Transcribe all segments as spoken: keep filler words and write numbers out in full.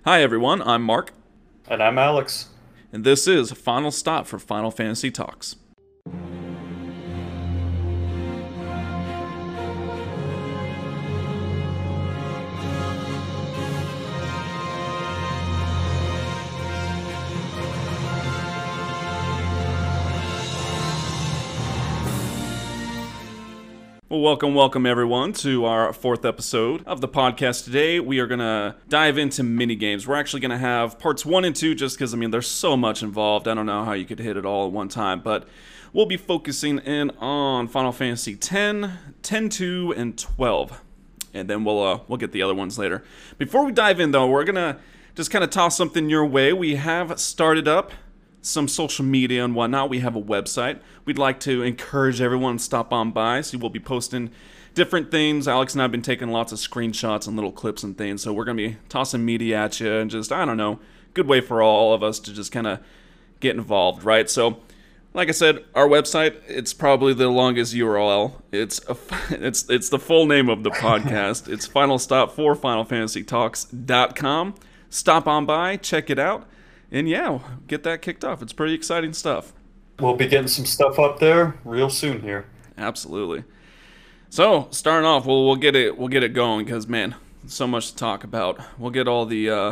Hi everyone, I'm Mark, And I'm Alex. and this is Final Stop for Final Fantasy Talks. Well, welcome, welcome everyone to our fourth episode of the podcast. Today, we are going to dive into mini games. We're actually going to have parts one and two just because, I mean, there's so much involved. I don't know how you could hit it all at one time, but we'll be focusing in on Final Fantasy X, ten two, and twelve. And then we'll uh, we'll get the other ones later. Before we dive in, though, we're going to just kind of toss something your way. We have started up some social media and whatnot. We have a website. We'd like to encourage everyone to stop on by. So we'll be posting different things. Alex and I have been taking lots of screenshots and little clips and things. So we're going to be tossing media at you and just, I don't know, good way for all of us to just kind of get involved, right? So like I said, our website, it's probably the longest U R L. It's a, it's it's the full name of the podcast. It's Final Stop for Final Fantasy Talks dot com. Stop on by, check it out. And yeah, get that kicked off. It's pretty exciting stuff. We'll be getting some stuff up there real soon here. Absolutely. So starting off, we'll we'll get it we'll get it going because man, so much to talk about. We'll get all the uh,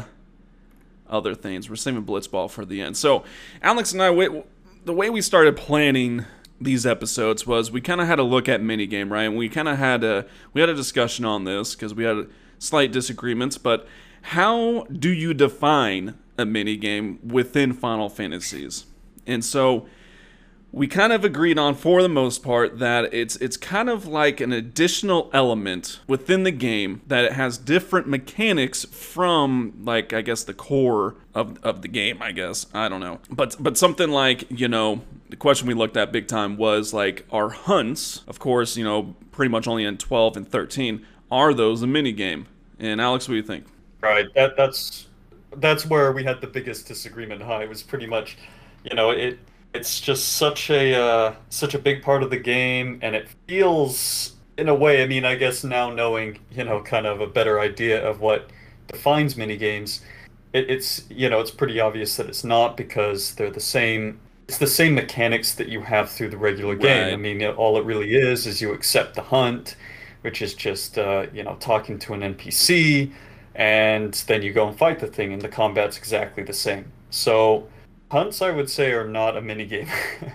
other things. We're saving Blitzball for the end. So Alex and I, we, the way we started planning these episodes was we kind of had a look at minigame, right? And we kind of had a we had a discussion on this because we had slight disagreements. But how do you define a minigame within Final Fantasies? And so we kind of agreed on, for the most part, that it's it's kind of like an additional element within the game that it has different mechanics from, like, I guess the core of of the game, I guess. I don't know. But but something like, you know, the question we looked at big time was like, our hunts, of course, you know, pretty much only in twelve and thirteen, are those a minigame? And Alex, what do you think? Right. That that's that's where we had the biggest disagreement. Huh? It was pretty much, you know, it it's just such a uh, such a big part of the game, and it feels, in a way, I mean, I guess now knowing, you know, kind of a better idea of what defines minigames, it, it's you know, it's pretty obvious that it's not, because they're the same. It's the same mechanics that you have through the regular game. I Right. mean, it- all it really is is you accept the hunt, which is just uh, you know, talking to an N P C, and then you go and fight the thing, and the combat's exactly the same. So hunts, I would say, are not a minigame.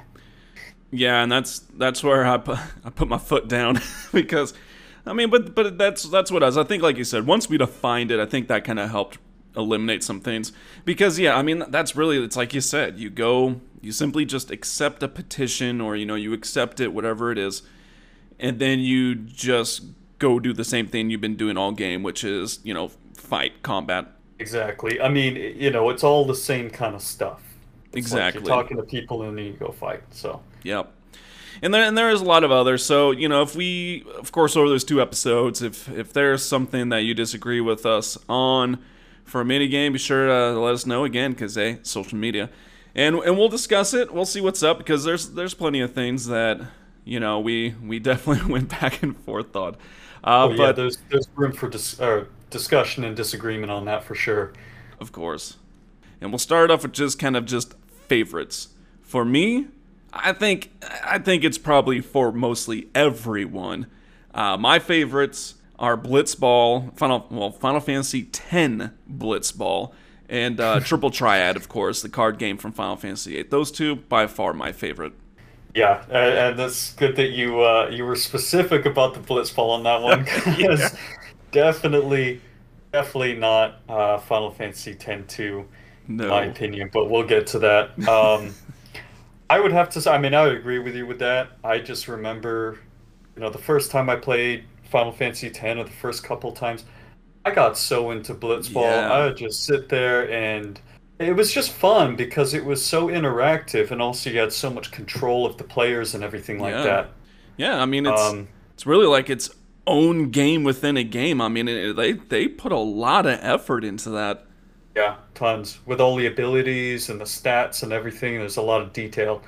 Yeah, and that's that's where I put, I put my foot down because, I mean, but but that's that's what I was. I think, like you said, once we defined it, I think that kind of helped eliminate some things. Because yeah, I mean, that's really, it's like you said, you go, you simply just accept a petition, or you know, you accept it, whatever it is, and then you just go do the same thing you've been doing all game, which is, you know, fight, combat. Exactly. I mean, you know, it's all the same kind of stuff. It's like you're Exactly. talking to people and then you go fight. So, Yep. And there and there is a lot of others. So, you know, if we, of course, over those two episodes, if if there's something that you disagree with us on for a mini game, be sure to let us know again, because hey, social media, and and we'll discuss it. We'll see what's up, because there's there's plenty of things that, you know, we we definitely went back and forth on. Uh, oh yeah, but there's there's room for dis uh, discussion and disagreement on that for sure. of course, and we'll start off with just kind of just favorites. For me, I think I think it's probably for mostly everyone. Uh, my favorites are Blitzball, Final well Final Fantasy X Blitzball, and uh, Triple Triad, of course, the card game from Final Fantasy eight. Those two by far my favorite. Yeah, and, and that's good that you uh, you were specific about the Blitzball on that one, Yeah. because definitely, definitely not uh, Final Fantasy X two, in my No. opinion. But we'll get to that. Um, I would have to say, I mean, I would agree with you with that. I just remember, you know, the first time I played Final Fantasy X, or the first couple times, I got so into Blitzball. I Yeah. would just sit there, and it was just fun because it was so interactive, and also you had so much control of the players and everything like Yeah. that. Yeah. I mean, it's Um, it's really like its own game within a game. I mean, it, they they put a lot of effort into that. yeah, tons. With all the abilities and the stats and everything, there's a lot of detail.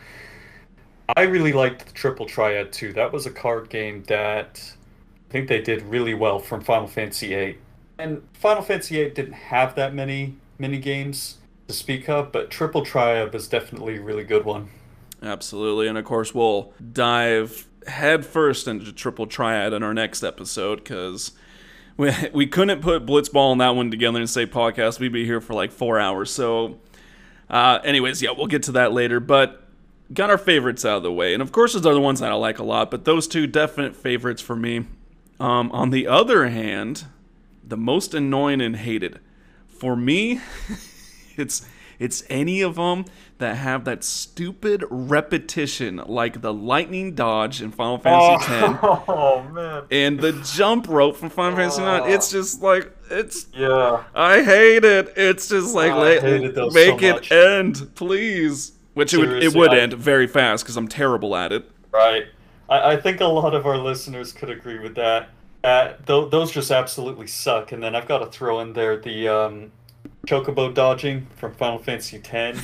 I really liked the Triple Triad too. That was a card game that I think they did really well from Final Fantasy eight. and Final Fantasy eight didn't have that many mini games to speak of, but Triple Triad was definitely a really good one. Absolutely, and of course we'll dive headfirst into Triple Triad in our next episode, because we, we couldn't put Blitzball and that one together and say podcast. We'd be here for like four hours. So uh, anyways, yeah, we'll get to that later, but got our favorites out of the way. And of course there's other ones that I like a lot, but those two definite favorites for me. Um, on the other hand, the most annoying and hated. For me, it's it's any of them that have that stupid repetition, like the lightning dodge in Final Fantasy X. Oh, man. And the jump rope from Final Fantasy nine. It's just like, it's... Yeah. I hate it. It's just like, I let, hated those make so it much. end, please. Which it would, it Seriously, would I- end very fast, because I'm terrible at it. Right. I, I think a lot of our listeners could agree with that. Uh, th- those just absolutely suck. And then I've got to throw in there the um, chocobo dodging from Final Fantasy X.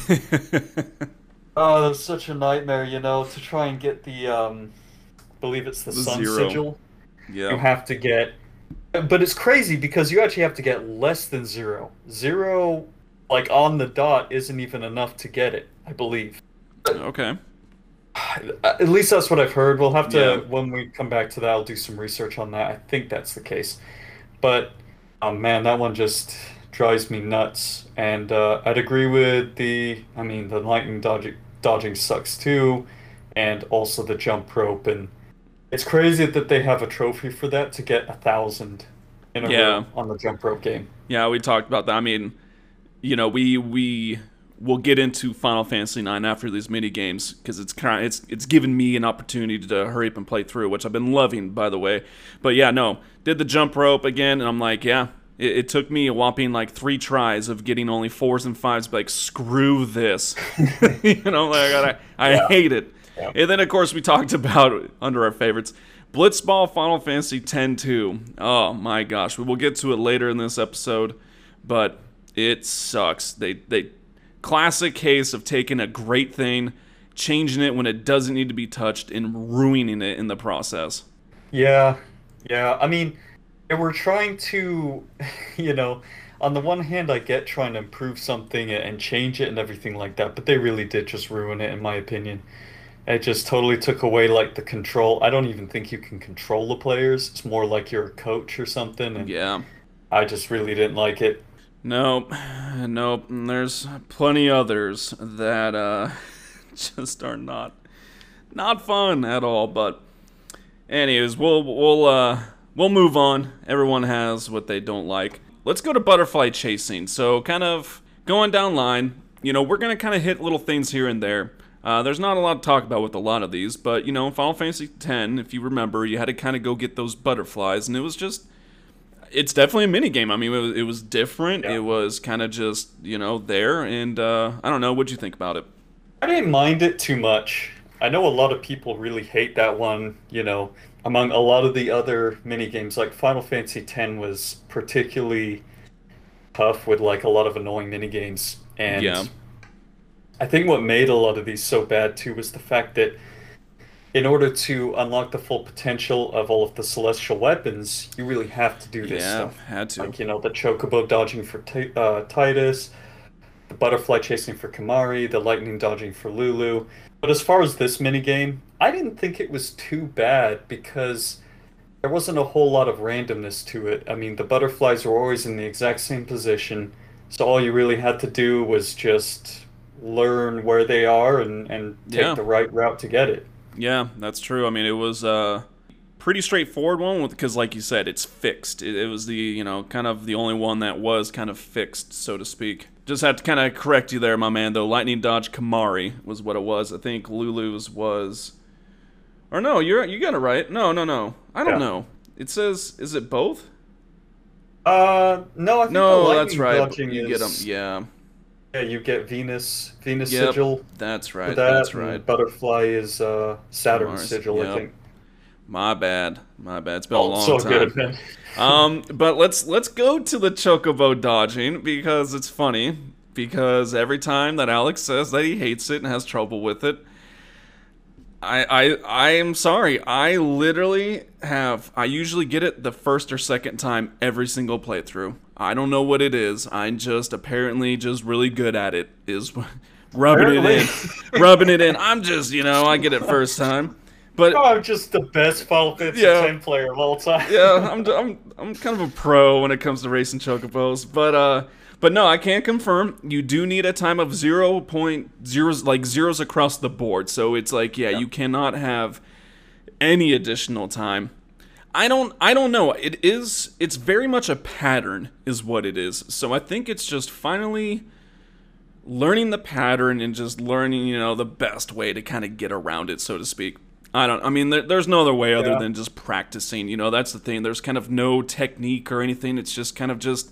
Oh, that was such a nightmare, you know, to try and get the, um, I believe it's the, The sun zero. sigil. You Yeah. have to get, but it's crazy because you actually have to get less than zero. Zero, like on the dot, isn't even enough to get it, I believe. Okay. At least that's what I've heard. We'll have to, Yeah. when we come back to that, I'll do some research on that. I think that's the case. But, oh man, that one just drives me nuts. And uh, I'd agree with the, I mean, the lightning dodging, dodging sucks too. And also the jump rope. And it's crazy that they have a trophy for that to get a thousand in a Yeah. row on the jump rope game. Yeah, we talked about that. I mean, you know, we we will get into Final Fantasy nine after these mini games, because it's kind of, it's it's given me an opportunity to hurry up and play through, which I've been loving, by the way. But yeah, no, did the jump rope again, and I'm like, yeah, it, it took me a whopping like three tries of getting only fours and fives. But like, screw this, you know, like I I Yeah. hate it. Yeah. And then of course we talked about under our favorites. Blitzball Final Fantasy X two. Oh my gosh, we will get to it later in this episode, but it sucks. They they classic case of taking a great thing, changing it when it doesn't need to be touched, and ruining it in the process. Yeah, yeah. I mean, they were trying to, you know, on the one hand, I get trying to improve something and change it and everything like that, but they really did just ruin it, in my opinion. It just totally took away like the control. I don't even think you can control the players. It's more like you're a coach or something, and Yeah. I just really didn't like it. Nope. Nope. And there's plenty others that uh, just are not not fun at all. But anyways, we'll we'll uh, we'll move on. Everyone has what they don't like. Let's go to butterfly chasing. So kind of going down line, you know, we're gonna kind of hit little things here and there. Uh, there's not a lot to talk about with a lot of these, but you know, Final Fantasy X, if you remember, you had to kind of go get those butterflies, and it was just, it's definitely a mini game. I mean, it was, it was different. Yeah. It was kind of just, you know, there, and uh, I don't know. What'd you think about it? I didn't mind it too much. I know a lot of people really hate that one, you know, among a lot of the other mini games. Like Final Fantasy X was particularly tough with like a lot of annoying mini games. And Yeah. I think what made a lot of these so bad too was the fact that in order to unlock the full potential of all of the celestial weapons, you really have to do this Yeah, stuff. had to. Like, you know, the chocobo dodging for Ti- uh, Titus, the butterfly chasing for Kamari, the lightning dodging for Lulu. But as far as this minigame, I didn't think it was too bad because there wasn't a whole lot of randomness to it. I mean, the butterflies were always in the exact same position, so all you really had to do was just learn where they are and, and take Yeah. the right route to get it. Yeah, that's true. I mean, it was a pretty straightforward one because, like you said, it's fixed. It, it was the, you know, kind of the only one that was kind of fixed, so to speak. Just had to kind of correct you there, my man, though. Lightning Dodge Kamari was what it was. I think Lulu's was... Or no, you're, you got it right. No, no, no. I don't Yeah. know. It says, is it both? Uh, no, I think the No, lightning that's right. dodging You is, get them. Yeah, Yeah, you get Venus, Venus Yep, sigil. that's For right. that, That's and right. Butterfly is uh, Saturn Mars, sigil, yep. I think. My bad. My bad. It's been a Oh, long so time. good, man. Um, but let's let's go to the chocobo dodging because it's funny. Because every time that Alex says that he hates it and has trouble with it, I, I I am sorry. I literally have. I usually get it the first or second time every single playthrough. I don't know what it is. I'm just apparently just really good at it. Is rubbing it Apparently. in, rubbing it in. I'm just you know I get it first time, Oh, but I'm just the best Final Fantasy yeah, ten player of all time. yeah. I'm I'm I'm kind of a pro when it comes to racing chocobos, but uh. But no, I can confirm you do need a time of zero point zeros, like zeros across the board. So it's like, yeah, Yeah. you cannot have any additional time. I don't I don't know. It is it's very much a pattern is what it is. So I think it's just finally learning the pattern and just learning, you know, the best way to kind of get around it, so to speak. I don't I mean there, there's no other way other Yeah. than just practicing, you know, that's the thing. There's kind of no technique or anything. It's just kind of just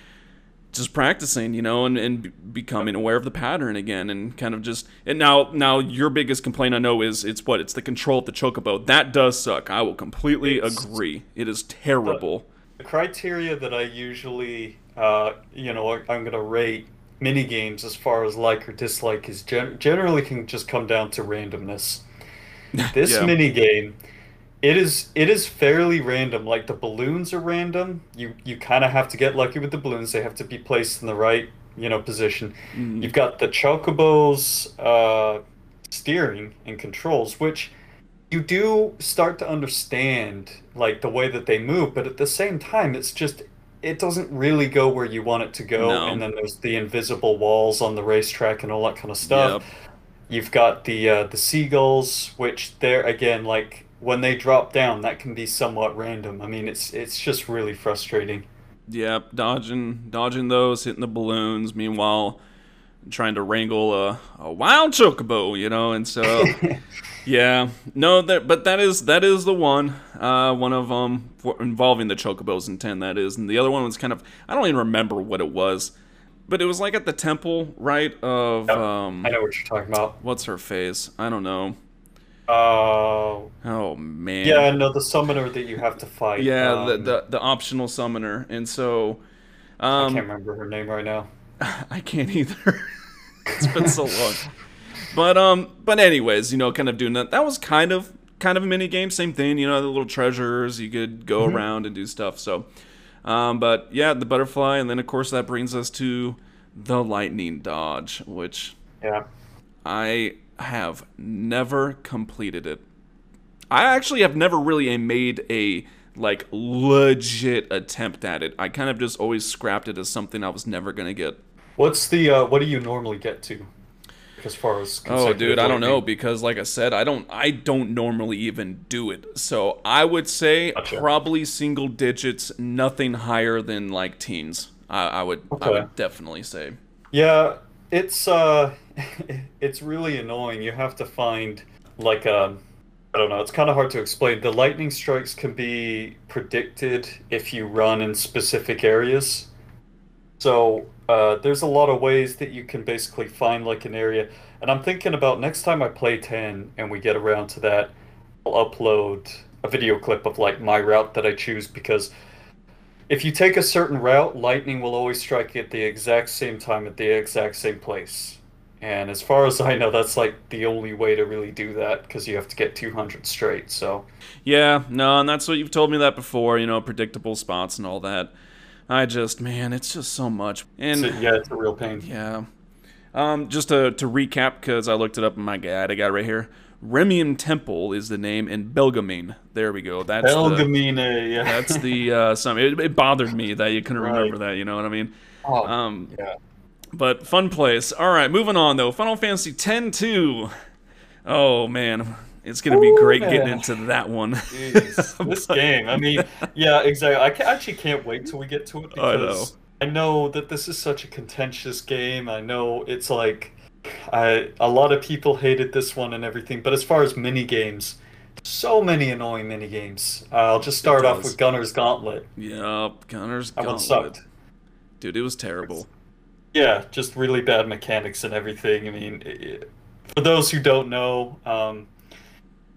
just practicing, you know, and, and becoming aware of the pattern again, and kind of just and now now your biggest complaint I know is it's what it's the control of the chocobo. That does suck. I will completely It's agree. It is the, terrible. the criteria that I usually, uh, you know, I'm gonna rate mini games as far as like or dislike is gen generally can just come down to randomness. This Yeah. mini game, it is it is fairly random. Like the balloons are random. You you kind of have to get lucky with the balloons. They have to be placed in the right, you know, position. Mm, You've got the Chocobo's uh, steering and controls, which you do start to understand, like the way that they move, but at the same time, it's just it doesn't really go where you want it to go. And no. then there's the invisible walls on the racetrack and all that kind of stuff. Yep. You've got the uh, the seagulls, which they're again like when they drop down, that can be somewhat random. I mean, it's it's just really frustrating. Yep. Dodging dodging those, hitting the balloons. Meanwhile, trying to wrangle a, a wild chocobo, you know, and so yeah, no, that but that is that is the one, uh, one of um for involving the chocobos in ten. That is, and the other one was kind of I don't even remember what it was, but it was like at the temple, right? Of Yep, I um, know what you're talking about. what's her face? I don't know. Uh, Oh yeah, man, I know the summoner that you have to fight. yeah, the Um, the, the optional summoner, and so I can't um, remember her name right now. I can't either. It's been so long. But um, but anyways, you know, kind of doing that. That was kind of kind of a mini game, same thing. You know, the little treasures you could go Hmm. around and do stuff. So, um, but yeah, the butterfly, and then of course that brings us to the lightning dodge, which Yeah. I have never completed it. I actually have never really made a like legit attempt at it. I kind of just always scrapped it as something I was never gonna get. What's the uh, what do you normally get to as far as Oh, consecutive dude, I don't know lightning? because, like I said, I don't, I don't normally even do it. So I would say Gotcha. probably single digits, nothing higher than like teens. I, I would, I Okay. would definitely say. Yeah, it's uh it's really annoying. You have to find like a I don't know, it's kind of hard to explain. The lightning strikes can be predicted if you run in specific areas. So, uh there's a lot of ways that you can basically find like an area. And I'm thinking about next time I play ten and we get around to that, I'll upload a video clip of like my route that I choose because if you take a certain route, lightning will always strike at the exact same time at the exact same place. And as far as I know, that's like the only way to really do that because you have to get two hundred straight. So, Yeah, no, and that's what you've told me that before. You know, predictable spots and all that. I just, man, it's just so much. so And yeah, it's a real pain. yeah, um, just to to recap because I looked it up in my guide. I got it right here. Remian Temple is the name in Belgamin. There we go. That's the Belgamine, That's yeah. the uh, some. It, it bothered me that you couldn't Right. remember that. You know what I mean? Oh, Um, yeah. but fun place. All right, moving on though. Final Fantasy X two. Oh man, it's gonna be Oh great getting man. into that one. Jeez, this But- game. I mean, yeah, exactly. I ca actually can't wait till we get to it I know. because I know that this is such a contentious game. I know it's like I a lot of people hated this one and everything, but as far as mini games, so many annoying mini games. Uh, I'll just It start off does. with Gunner's Gauntlet. Yup, Gunner's That one Gauntlet. sucked. Dude, it was terrible. Yeah, just really bad mechanics and everything. I mean, i for those who don't know, um,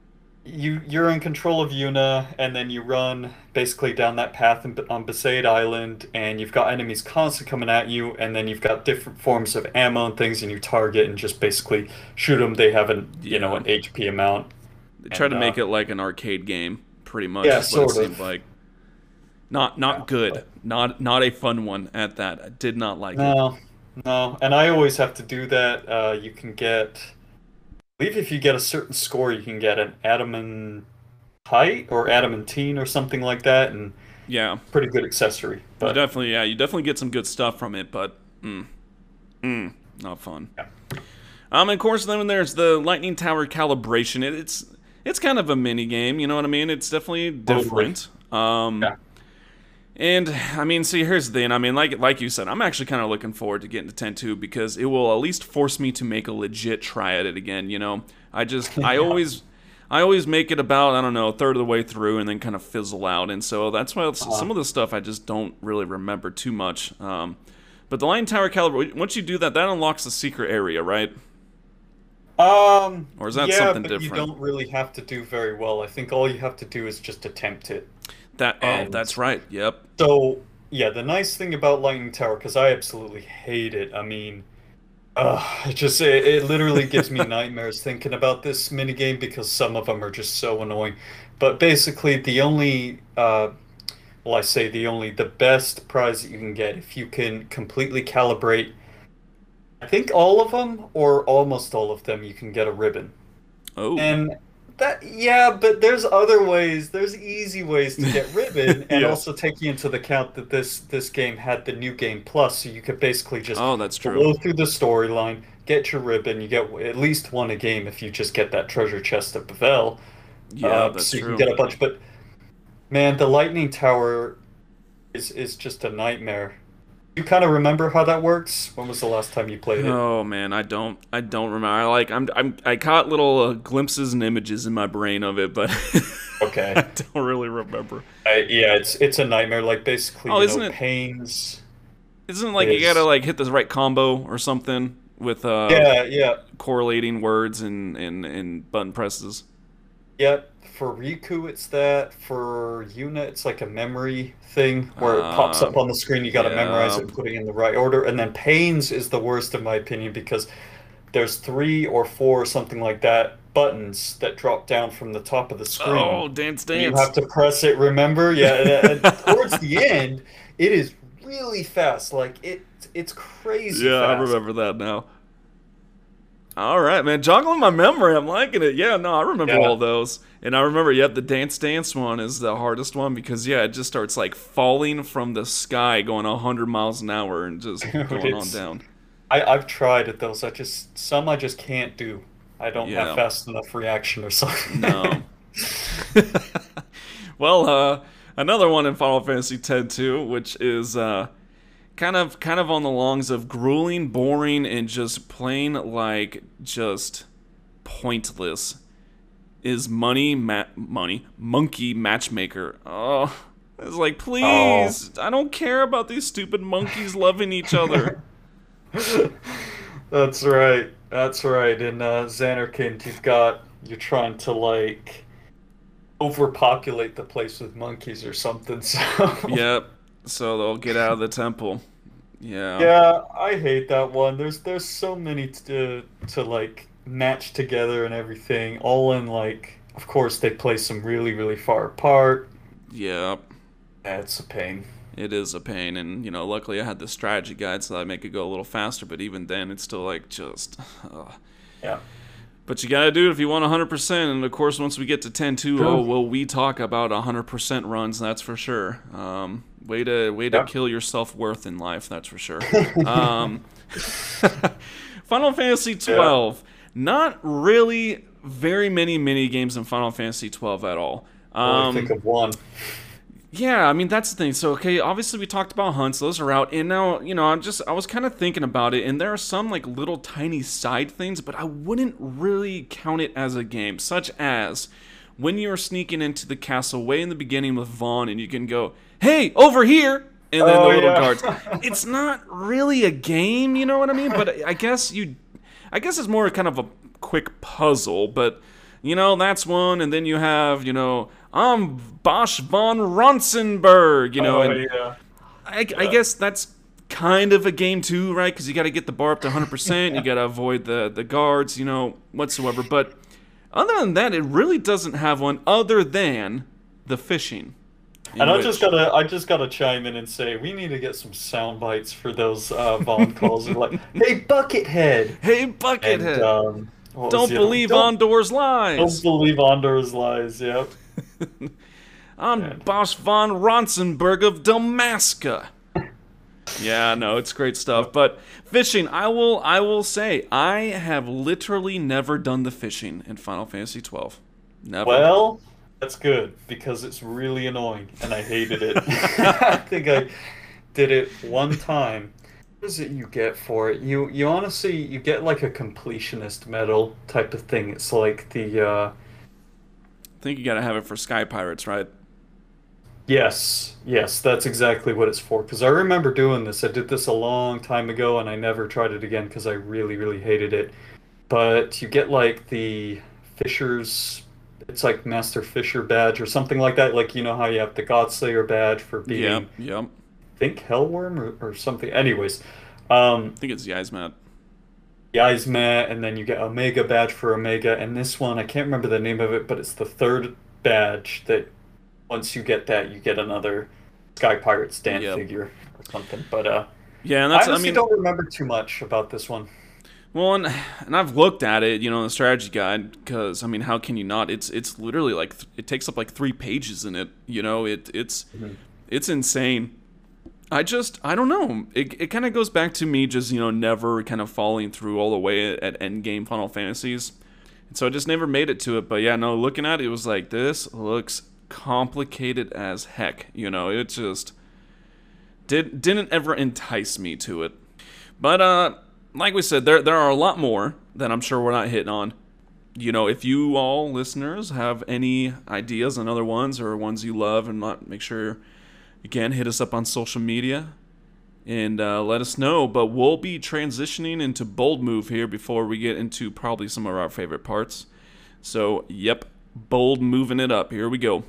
you you're in control of Yuna, and then you run basically down that path in, on Besaid Island, and you've got enemies constantly coming at you, and then you've got different forms of ammo and things, and you target and just basically shoot them. They have an you know Yeah. an H P amount, They try and to uh, make it like an arcade game, pretty much yeah, is what it sort seemed of. like. Not Yeah, not good. but Not not a fun one at that. I did not like it. no, no, and I always have to do that. Uh, you can get, I believe, if you get a certain score, you can get an adamantite or adamantine or something like that, and Yeah. pretty good accessory. You But definitely yeah, you definitely get some good stuff from it, but mm, mm, not fun. yeah. Um, and of course, then there's the Lightning Tower calibration. It, it's it's kind of a mini game, you know what I mean? It's definitely Totally. different. Um, Yeah. and I mean, see, here's the thing. I mean, like like you said, I'm actually kind of looking forward to getting to ten two because it will at least force me to make a legit try at it again. You know, I just I Yeah. always. I always make it about, I don't know, a third of the way through and then kind of fizzle out. And so that's why Uh-huh. some of the stuff I just don't really remember too much. Um, but the Lightning Tower caliber, once you do that, that unlocks the secret area, right? Um, Or is that yeah, something but you different? don't really have to do very well. I think all you have to do is just attempt it. That oh, And that's right. Yep. so, yeah, the nice thing about Lightning Tower, because I absolutely hate it. I mean, uh, it just it, it literally gives me nightmares thinking about this minigame because some of them are just so annoying. But basically, the only uh, well, I say the only the best prize that you can get if you can completely calibrate. I think all of them or almost all of them, you can get a ribbon. Oh. And that, yeah, but there's other ways. There's easy ways to get ribbon, and Yeah. also taking into the account that this this game had the new game plus, so you could basically just Oh, that's true. blow through the storyline, get your ribbon. You get at least one a game if you just get that treasure chest of Bevel, Yeah, uh, that's so you can true. get a bunch. But man, the Lightning Tower is is just a nightmare. You kind of remember how that works? When was the last time you played it? Oh man, I don't I don't remember. I like I'm I'm I caught little uh, glimpses and images in my brain of it, but Okay. I don't really remember. I, yeah, it's it's a nightmare. Like basically, Oh, you isn't know, it Pains isn't it like you got to is like hit the right combo or something with uh yeah, yeah, correlating words and and and button presses? yeah. For Riku, it's that. For Yuna, it's like a memory thing where it pops Uh up on the screen. You got to memorize it yeah. and put it in the right order. And then Pains is the worst, in my opinion, because there's three or four or something like that buttons that drop down from the top of the screen. Oh, Dance And you Dance. have to press it. Remember? Yeah. And, and towards the end, it is really fast. Like it, it's crazy Yeah, I fast. remember that now. All right, man. Joggling my memory. I'm liking it. Yeah, no, I remember Yeah. all those. And I remember, yep, the Dance Dance one is the hardest one because, yeah, it just starts like falling from the sky going one hundred miles an hour and just Dude, going on it's down. I I've tried it those. I just some I just can't do. I don't have Yeah, fast enough reaction or something. no. Well, uh, another one in Final Fantasy X too, which is uh, kind of kind of on the longs of grueling, boring, and just plain like just pointless. Is money ma- money monkey matchmaker? Oh, it's like Oh. please, I don't care about these stupid monkeys loving each other. That's right. That's right. In uh, Xanarkand, you've got you're trying to like overpopulate the place with monkeys or something. So Yep. So they'll get out of the temple. Yeah. yeah, I hate that one. There's there's so many to to like match together and everything, all in like. Of course, they play some really really far apart. Yep. That's a pain. It is a pain, and you know, luckily I had the strategy guide so that I make it go a little faster. But even then, it's still like just. Uh. Yeah. But you gotta do it if you want one hundred percent. And of course, once we get to ten two, oh, True. will we talk about one hundred percent runs? That's for sure. Um, way to way to Yeah. kill your self worth in life. That's for sure. Um, Final Fantasy Yeah. twelve. Not really very many mini games in Final Fantasy twelve at all. Only think Um, of one. yeah, I mean that's the thing. So okay, obviously we talked about hunts; those are out, and now you know I'm just I was kind of thinking about it, and there are some like little tiny side things, but I wouldn't really count it as a game, such as when you're sneaking into the castle way in the beginning with Vaughn, and you can go, "Hey, over here!" and then Oh the little yeah. guards. It's not really a game, you know what I mean? But I guess you, I guess it's more kind of a quick puzzle, but. you know, that's one. And then you have, you know, I'm Bosch von Ronsenberg, you know. Oh, and yeah. I, Yeah. I guess that's kind of a game too, right? Because you got to get the bar up to one hundred percent. You got to avoid the, the guards, you know, whatsoever. But other than that, it really doesn't have one other than the fishing. And I which- just gotta, I just gotta chime in and say, we need to get some sound bites for those uh, Vaughn calls. Like, "Hey, Buckethead!" Hey, And Buckethead! um, what was don't the other- believe don't, Ondor's lies! Don't believe Ondor's lies. Yep. I'm Yeah. Bosch von Ronsenberg of Damaska. Yeah, no, it's great stuff. But fishing, I will, I will say, I have literally never done the fishing in Final Fantasy twelve. Never. Well, that's good because it's really annoying and I hated it. I think I did it one time. What is it you get for it? You you honestly you get like a completionist medal type of thing. It's like the uh I think you gotta have it for Sky Pirates, right? yes, yes, that's exactly what it's for. Because I remember doing this. I did this a long time ago and I never tried it again because I really, really hated it. But you get like the Fisher's it's like Master Fisher badge or something like that. Like, you know how you have the Godslayer badge for being, Yep, yep. I think, Hellworm or, or something. Anyways, um, I think it's Yzmat. the Yzmat, and then you get Omega badge for Omega. And this one, I can't remember the name of it, but it's the third badge that once you get that, you get another Sky Pirate stand Yep. figure or something. But uh, Yeah, and I that's, I honestly mean, don't remember too much about this one. well, and, and I've looked at it, you know, in the strategy guide, because, I mean, how can you not? It's it's literally like, th- it takes up like three pages in it, you know, it it's Mhm. it's insane. I just, I don't know, it, it kind of goes back to me just, you know, never kind of falling through all the way at, at endgame Final Fantasies, and so I just never made it to it, but yeah, no, looking at it, it was like, this looks complicated as heck, you know, it just did, didn't ever entice me to it, but, uh, like we said, there there are a lot more that I'm sure we're not hitting on. You know, if you all listeners have any ideas on other ones or ones you love, and not, make sure, again, hit us up on social media and uh, let us know. But we'll be transitioning into Bold Move here before we get into probably some of our favorite parts. So, yep, Bold moving it up. Here we go.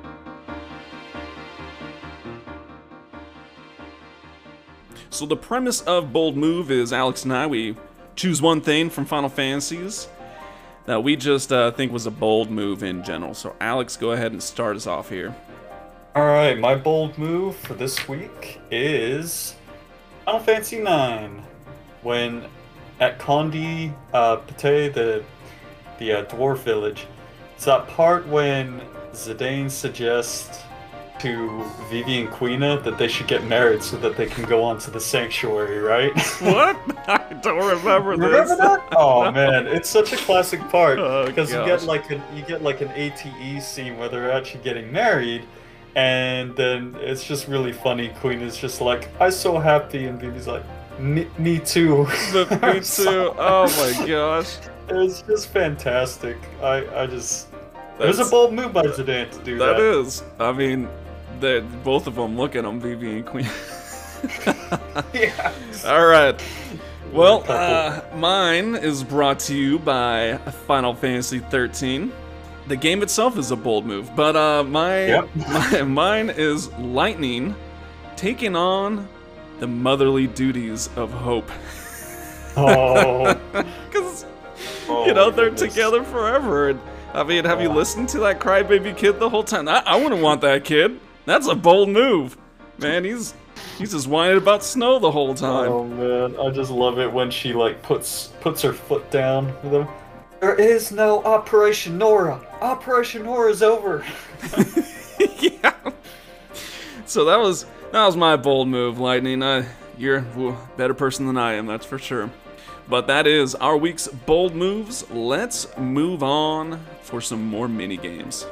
So the premise of Bold Move is Alex and I, we choose one thing from Final Fantasies that we just uh, think was a bold move in general. So Alex, go ahead and start us off here. All right, my bold move for this week is Final Fantasy nine. When at Condi uh, Pate, the the uh, dwarf village, it's that part when Zidane suggests to Vivi and Quina that they should get married so that they can go on to the sanctuary, right? What? I don't remember this. Remember that? Oh man, it's such a classic part Oh, because you gosh. get like an you get like an A T E scene where they're actually getting married, and then it's just really funny. Queen is just like, "I'm so happy," and Vivi's like, "Me, me too." But me too. Oh my gosh. It's just fantastic. I I just it was a That's- bold move by Zidane to do that. That is. I mean, they both of them look at them, Vivi and Queen. Yeah. All right. Well, uh, mine is brought to you by Final Fantasy thirteen. The game itself is a bold move, but uh, my, Yep. my mine is Lightning taking on the motherly duties of Hope. Oh. Because, Oh you know, my they're goodness. together forever. And, I mean, have you Oh. listened to that crybaby kid the whole time? I, I wouldn't want that kid. That's a bold move. Man, he's he's just whining about snow the whole time. Oh man, I just love it when she like puts puts her foot down with him. There is no Operation Nora. Operation Nora's over. Yeah. So that was that was my bold move, Lightning. I, you're a better person than I am, that's for sure. But that is our week's bold moves. Let's move on for some more mini games.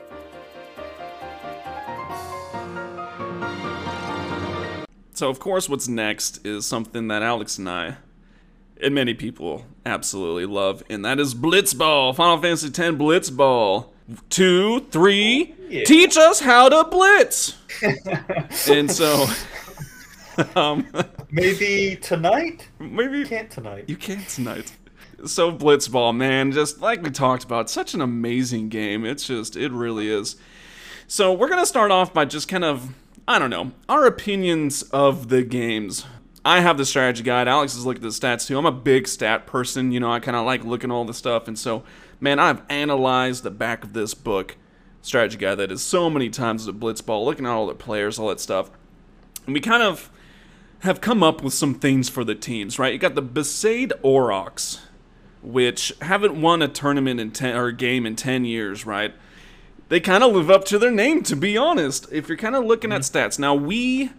So of course, what's next is something that Alex and I, and many people, absolutely love, and that is Blitzball. Final Fantasy X Blitzball. Two, three, Yeah. teach us how to blitz. And so, um, Maybe tonight? maybe Can't tonight. you can tonight. So Blitzball, man, just like we talked about, such an amazing game. It's just, it really is. So we're going to start off by just kind of, I don't know, our opinions of the games. I have the strategy guide. Alex is looking at the stats too. I'm a big stat person. You know, I kind of like looking at all the stuff. And so, man, I've analyzed the back of this book, strategy guide, that is so many times the Blitzball, looking at all the players, all that stuff. And we kind of have come up with some things for the teams, right? You got the Besaid Aurochs, which haven't won a tournament in ten or a game in ten years, right? They kind of live up to their name, to be honest. If you're kind of looking at stats, now we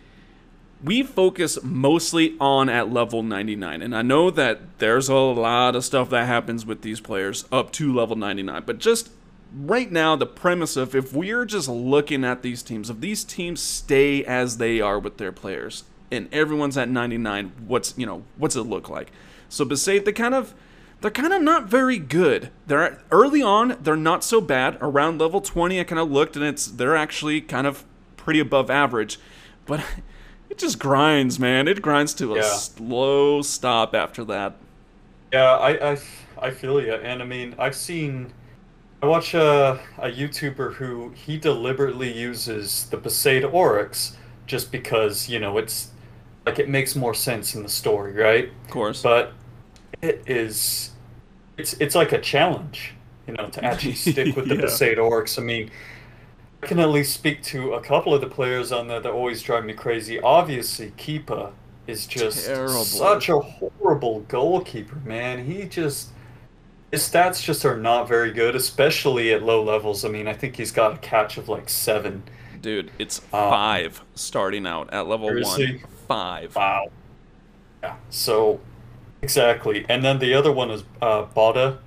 we focus mostly on at level ninety-nine, and I know that there's a lot of stuff that happens with these players up to level ninety-nine, but just right now, the premise of if we're just looking at these teams, if these teams stay as they are with their players, and everyone's at ninety-nine, what's you know what's it look like? So Besaid, they kind of they're kind of not very good. They're early on, they're not so bad. Around level twenty, I kind of looked, and it's they're actually kind of pretty above average, but it just grinds, man. It grinds to a Yeah. slow stop after that. Yeah, I, I, I feel you. And I mean, I've seen, I watch a, a YouTuber who he deliberately uses the Besaid Oryx just because, you know, it's like it makes more sense in the story, right? Of course. But it is, it's it's like a challenge, you know, to actually stick with the Yeah. Besaid Oryx. I mean, I can at least speak to a couple of the players on there that always drive me crazy. Obviously, Keepa is just Terrible. such a horrible goalkeeper, man. He just his stats just are not very good, especially at low levels. I mean, I think he's got a catch of like seven. Dude, it's Um, five starting out at level one. seriously? Five. Wow. Yeah. So exactly, and then the other one is uh, Bada.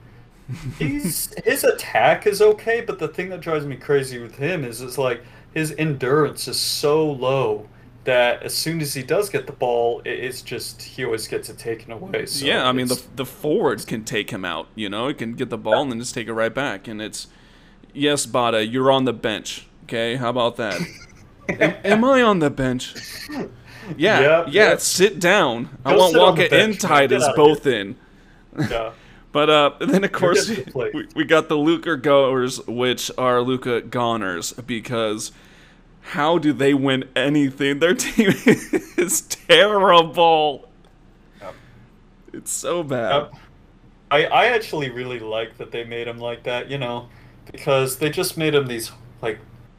He's his attack is okay, but the thing that drives me crazy with him is it's like his endurance is so low that as soon as he does get the ball, it, it's just he always gets it taken away. So Yeah, I mean, the it's- the forwards can take him out, you know? He can get the ball and then just take it right back. And it's, yes, Bada, you're on the bench, okay? How about that? am, am I on the bench? Yeah, yeah, Yeah, yeah. sit down. I Go want sit on the Waka bench, and man. Titus Get out of both in. yeah. But uh, then, of course, get to play. we, we got the Luca Goers, which are Luca Goners, because how do they win anything? Their team is terrible. Yep. It's so bad. Yep. I I actually really like that they made him like that, you know, because they just made him these like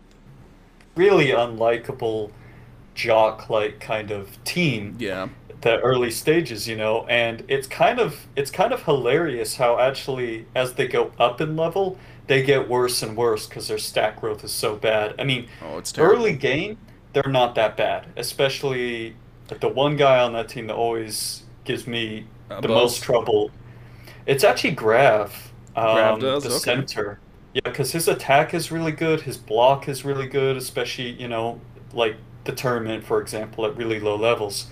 really unlikable jock-like kind of team. Yeah. The early stages, you know, and it's kind of it's kind of hilarious how actually as they go up in level, they get worse and worse because their stat growth is so bad. I mean, Oh, it's terrible. early game, they're not that bad, especially the one guy on that team that always gives me Uh, the Buzz? most trouble. It's actually Grav, um, Grav does? the Okay. center. Yeah, because his attack is really good, his block is really good, especially, you know, like the tournament, for example, at really low levels.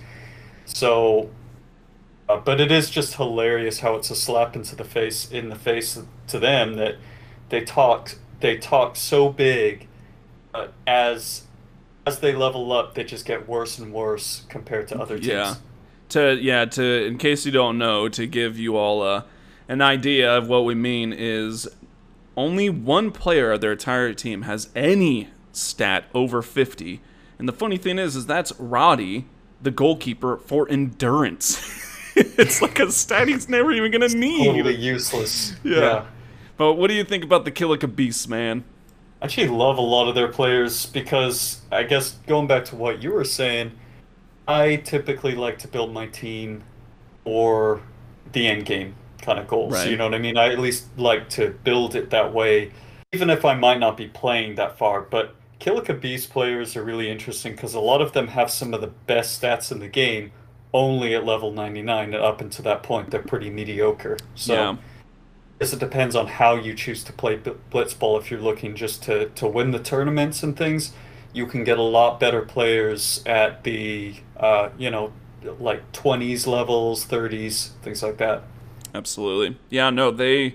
So, uh, but it is just hilarious how it's a slap into the face in the face to them that they talk they talk so big, but as as they level up, they just get worse and worse compared to other teams. Yeah. To yeah, to in case you don't know, to give you all uh, an idea of what we mean is only one player of their entire team has any stat over fifty. And the funny thing is is that's Roddy, the goalkeeper, for endurance. It's like a stat he's never even gonna need. Totally useless. Yeah. Yeah. But what do you think about the Kilika Beasts, man? I actually love a lot of their players because I guess going back to what you were saying, I typically like to build my team for the end game kind of goals. Right. You know what I mean? I at least like to build it that way, even if I might not be playing that far. But Kilika Beast players are really interesting because a lot of them have some of the best stats in the game only at level ninety-nine, and up until that point they're pretty mediocre. So Yeah. I guess it depends on how you choose to play B- Blitzball. If you're looking just to, to win the tournaments and things, you can get a lot better players at the, uh, you know, like twenties levels, thirties, things like that. Absolutely. Yeah, no, they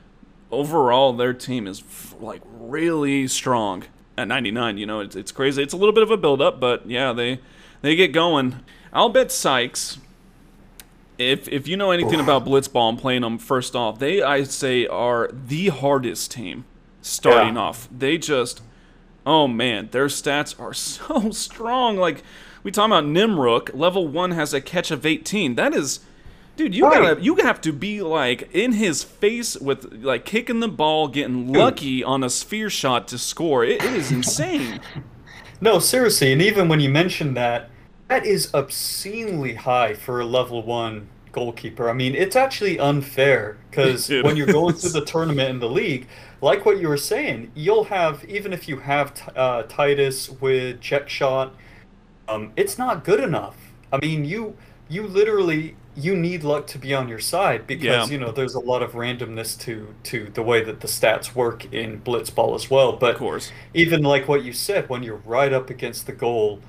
overall their team is f- like really strong at ninety-nine. You know, it's, it's crazy. It's a little bit of a build up, but yeah, they they get going. I'll bet Sykes if if you know anything about Blitzball and playing them, first off, they I'd say are the hardest team starting Yeah. off. They just, oh man, their stats are so strong. Like we talking about Nimrook, level one has a catch of eighteen. That is, dude, you Right. gotta you have to be like in his face with like kicking the ball, getting lucky on a sphere shot to score. It, it is insane. No, seriously, and even when you mention that, that is obscenely high for a level one goalkeeper. I mean, it's actually unfair because It when you're going through is. the tournament in the league, like what you were saying, you'll have, even if you have T- uh, Titus with check shot, um, it's not good enough. I mean, you you literally you need luck to be on your side Yeah, because you know there's a lot of randomness to to the way that the stats work in Blitzball as well. of But course. even like what you said, when you're right up against the goal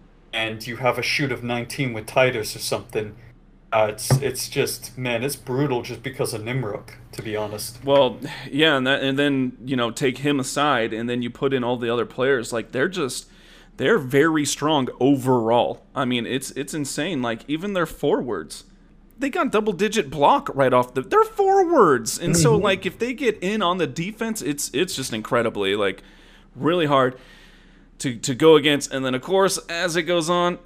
and you have a shoot of nineteen with Titus or something, uh, it's it's just man, it's brutal just because of Nimrook, to be honest. Well, yeah, and that, and then you know take him aside, and then you put in all the other players. Like they're just they're very strong overall. I mean, it's it's insane. Like even their forwards, they got double digit block right off the. They're forwards, and so Hmm. like if they get in on the defense, it's it's just incredibly like really hard to to go against. And then of course as it goes on,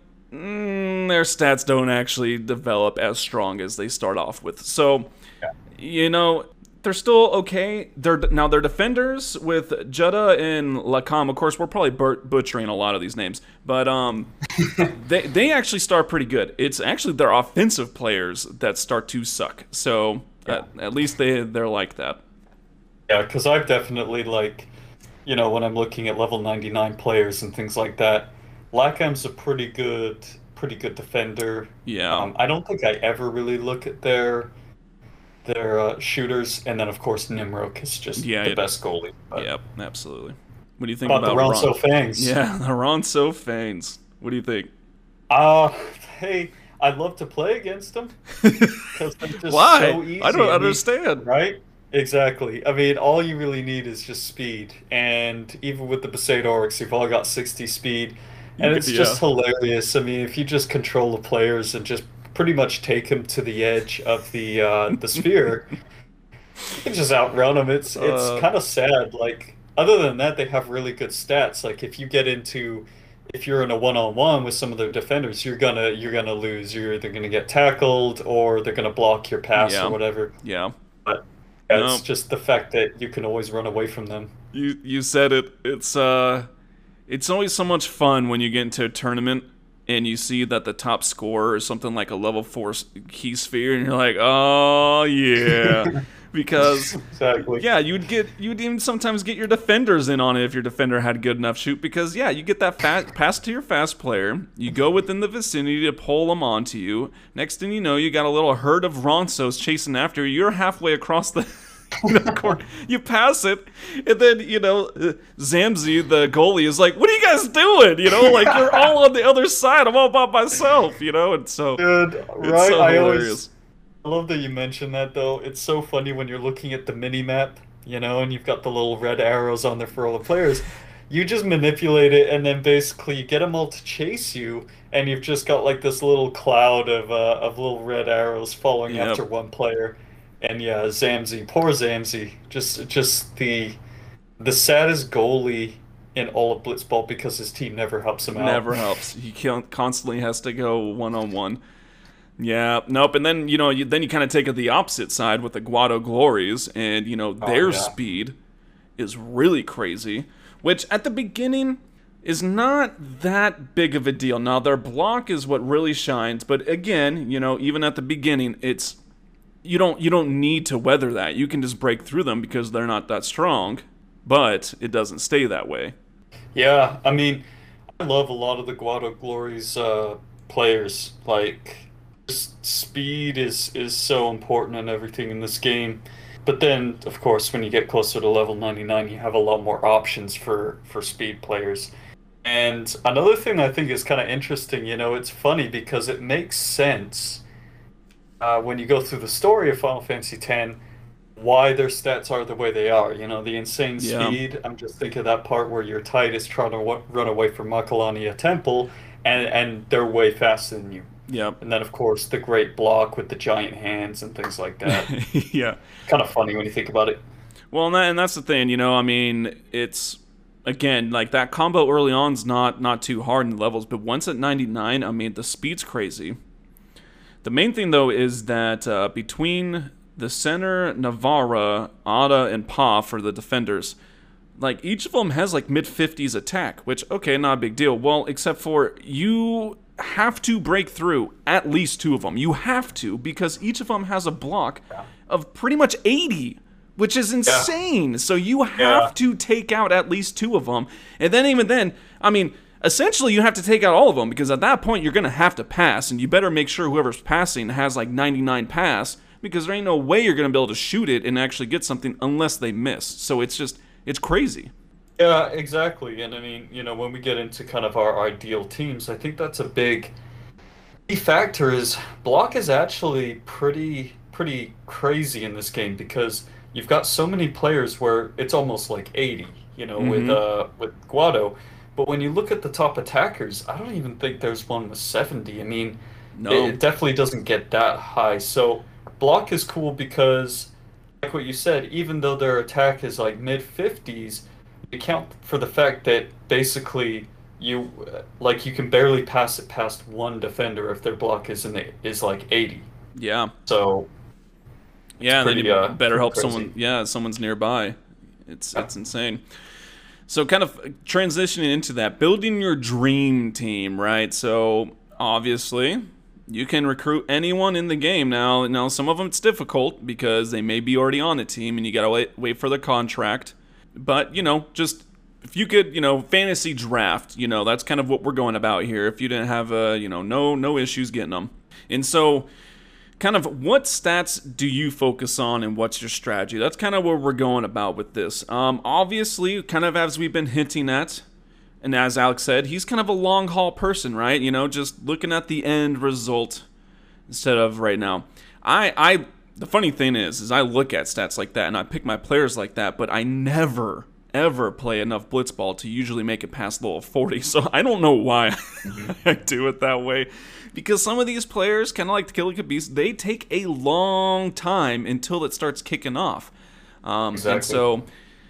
mm, their stats don't actually develop as strong as they start off with. So you know, they're still okay. They're now they're defenders with Jutta and Lacam. Of course, we're probably bur- butchering a lot of these names, but um, they they actually start pretty good. It's actually their offensive players that start to suck. So Yeah. at, at least they they're like that. Yeah, because I've definitely like, you know, when I'm looking at level ninety-nine players and things like that, Lakam's a pretty good, pretty good defender. Yeah, Um, I don't think I ever really look at their their uh, shooters, and then of course Nimrook is just yeah, the it- best goalie. But yep, absolutely. What do you think about the about Ronso Ron? Fangs? Yeah, the Ronso Fanes. What do you think? Uh, hey, I'd love to play against them because they're just Why? so easy. I don't mean, understand. right? Exactly. I mean, all you really need is just speed, and even with the Besaid Oryx, you've all got sixty speed, You and could- it's yeah. just hilarious. I mean, if you just control the players and just pretty much take them to the edge of the uh, the sphere, you can just outrun them. It's it's Uh, kind of sad. Like other than that, they have really good stats. Like if you get into if you're in a one-on-one with some of their defenders, you're gonna you're gonna lose. You're either gonna get tackled or they're gonna block your pass Yeah. or whatever. Yeah. But yeah, No. it's just the fact that you can always run away from them. You you said it. It's uh, it's always so much fun when you get into a tournament and you see that the top scorer is something like a level four s- key sphere, and you're like, oh yeah, because Exactly. yeah, you'd get you'd even sometimes get your defenders in on it if your defender had good enough shoot, because yeah, you get that fast pass to your fast player, you go within the vicinity to pull them onto you. Next thing you know, you got a little herd of Ronsos chasing after you. You're halfway across the. You know, court. You pass it, and then you know uh, Zamzi, the goalie, is like, "What are you guys doing?" You know, like you're all on the other side. I'm all by myself. You know, and so Dude, it's right? so I hilarious. always I love that you mentioned that though. It's so funny when you're looking at the mini map, you know, and you've got the little red arrows on there for all the players. You just manipulate it, and then basically you get them all to chase you, and you've just got like this little cloud of uh, of little red arrows following Yep. after one player. And yeah, Zamzi, poor Zamzi, just just the the saddest goalie in all of Blitzball because his team never helps him out. Never helps. He can't, constantly has to go one on one. Yeah, nope. And then you know, you, then you kind of take it the opposite side with the Guado Glories, and you know their Oh, yeah. speed is really crazy. Which at the beginning is not that big of a deal. Now their block is what really shines, but again, you know, even at the beginning, it's you don't you don't need to weather that. You can just break through them because they're not that strong. But it doesn't stay that way. Yeah, I mean, I love a lot of the Guado Glory's uh, players. Like, just speed is is so important in everything in this game. But then, of course, when you get closer to level ninety-nine, you have a lot more options for for speed players. And another thing I think is kind of interesting, you know, it's funny because it makes sense uh, when you go through the story of Final Fantasy X, why their stats are the way they are. You know, the insane Yeah. speed. I'm just thinking of that part where your Titus trying to w run away from Makalania Temple, and and they're way faster than you. Yep. And then, of course, the great block with the giant hands and things like that. Yeah. Kind of funny when you think about it. Well, and, that, and that's the thing, you know, I mean, it's, again, like that combo early on is not, not too hard in the levels, but once at ninety-nine, I mean, the speed's crazy. The main thing, though, is that uh, between the center, Navarra, Ada, and Pa for the defenders, like, each of them has, like, mid fifties attack, which, okay, not a big deal. Well, except for you have to break through at least two of them. You have to, because each of them has a block of pretty much eighty, which is insane. Yeah. So you have yeah. to take out at least two of them. And then even then, I mean, essentially you have to take out all of them, because at that point you're going to have to pass, and you better make sure whoever's passing has like ninety-nine pass, because there ain't no way you're going to be able to shoot it and actually get something unless they miss. So it's just, it's crazy. Yeah, exactly. And I mean, you know, when we get into kind of our ideal teams, I think that's a big key factor is block is actually pretty pretty crazy in this game, because you've got so many players where it's almost like eighty, you know, mm-hmm. with uh with Guado. But when you look at the top attackers, I don't even think there's one with seventy. I mean, no. it, it definitely doesn't get that high. So block is cool because, like what you said, even though their attack is like mid fifties, account for the fact that basically you like you can barely pass it past one defender if their block is in the, is like eighty. Yeah. So yeah, pretty, then you uh, better help crazy. someone. Yeah, someone's nearby. It's yeah. it's insane. So kind of transitioning into that, building your dream team, right? So obviously you can recruit anyone in the game now. Now some of them it's difficult because they may be already on the team and you gotta wait wait for their contract. But, you know, just if you could, you know, fantasy draft, you know, that's kind of what we're going about here. If you didn't have, uh, you know, no no issues getting them. And so kind of what stats do you focus on and what's your strategy? That's kind of where we're going about with this. Um, obviously, kind of as we've been hinting at, and as Alex said, he's kind of a long haul person, right? You know, just looking at the end result instead of right now. I, I, the funny thing is, is I look at stats like that and I pick my players like that, but I never, ever play enough blitzball to usually make it past level forty. So I don't know why I do it that way. Because some of these players, kind of like the Killer Beast, they take a long time until it starts kicking off. Um, exactly. And so,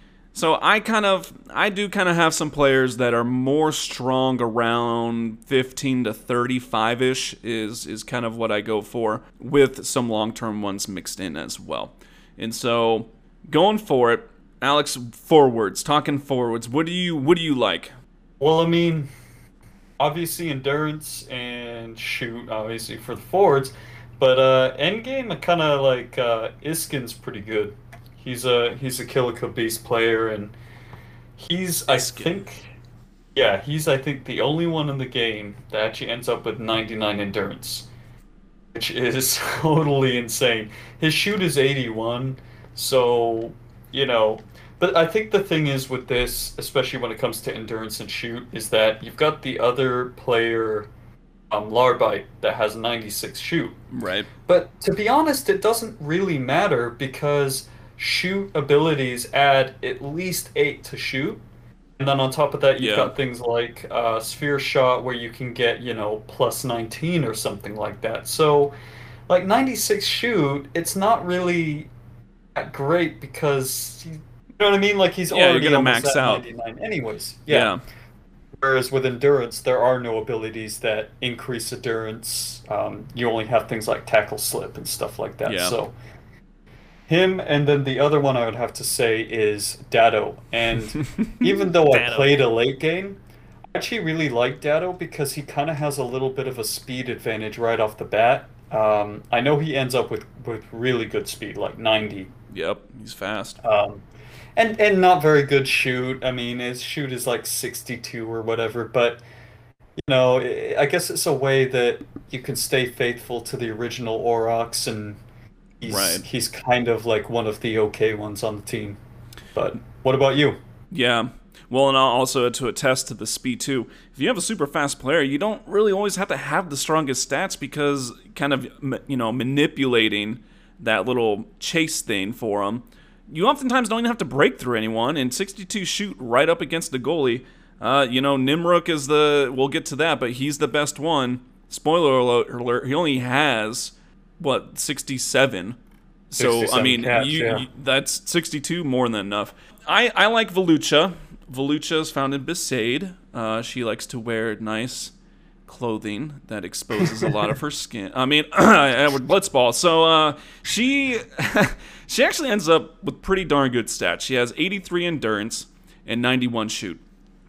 so I kind of, I do kind of have some players that are more strong around fifteen to thirty-five ish is is kind of what I go for, with some long term ones mixed in as well. And so, going for it, Alex, forwards, talking forwards. What do you what do you like? Well, I mean, obviously endurance and shoot, obviously for the forwards, but uh, endgame, I kind of like uh, Iskin's pretty good. He's a he's a Killer Beast player, and he's Iskin. I think, yeah, he's I think the only one in the game that actually ends up with ninety-nine endurance, which is totally insane. His shoot is eighty-one, so you know. But I think the thing is with this, especially when it comes to endurance and shoot, is that you've got the other player, um, Larbite, that has ninety-six shoot. Right. But to be honest, it doesn't really matter because shoot abilities add at least eight to shoot. And then on top of that, you've yeah. got things like uh, Sphere Shot where you can get, you know, plus nineteen or something like that. So, like ninety-six shoot, it's not really that great because... You, You know what I mean? Like he's yeah, already you're gonna max out ninety-nine anyways. Yeah. yeah. Whereas with endurance, there are no abilities that increase endurance. Um, you only have things like tackle slip and stuff like that. Yeah. So him, and then the other one I would have to say is Dado. And even though I played a late game, I actually really like Dado because he kind of has a little bit of a speed advantage right off the bat. Um, I know he ends up with, with really good speed, like ninety. Yep, he's fast. Um, And and not very good shoot. I mean, his shoot is like sixty-two or whatever. But, you know, I guess it's a way that you can stay faithful to the original Aurochs, and he's, right. he's kind of like one of the okay ones on the team. But what about you? Yeah. Well, and also to attest to the speed too, if you have a super fast player, you don't really always have to have the strongest stats because kind of, you know, manipulating that little chase thing for them, you oftentimes don't even have to break through anyone, and sixty-two shoot right up against the goalie. Uh, you know, Nimruk is the, we'll get to that, but he's the best one. spoiler alert, alert he only has, what, sixty-seven. So, I mean, cats, you, yeah. you, that's sixty-two, more than enough. I, I like Volucha. Volucha is found in Besaid. Uh, she likes to wear nice clothing that exposes a lot of her skin. I mean, Edward Blitzball. So uh, she she actually ends up with pretty darn good stats. She has eighty-three endurance and ninety-one shoot.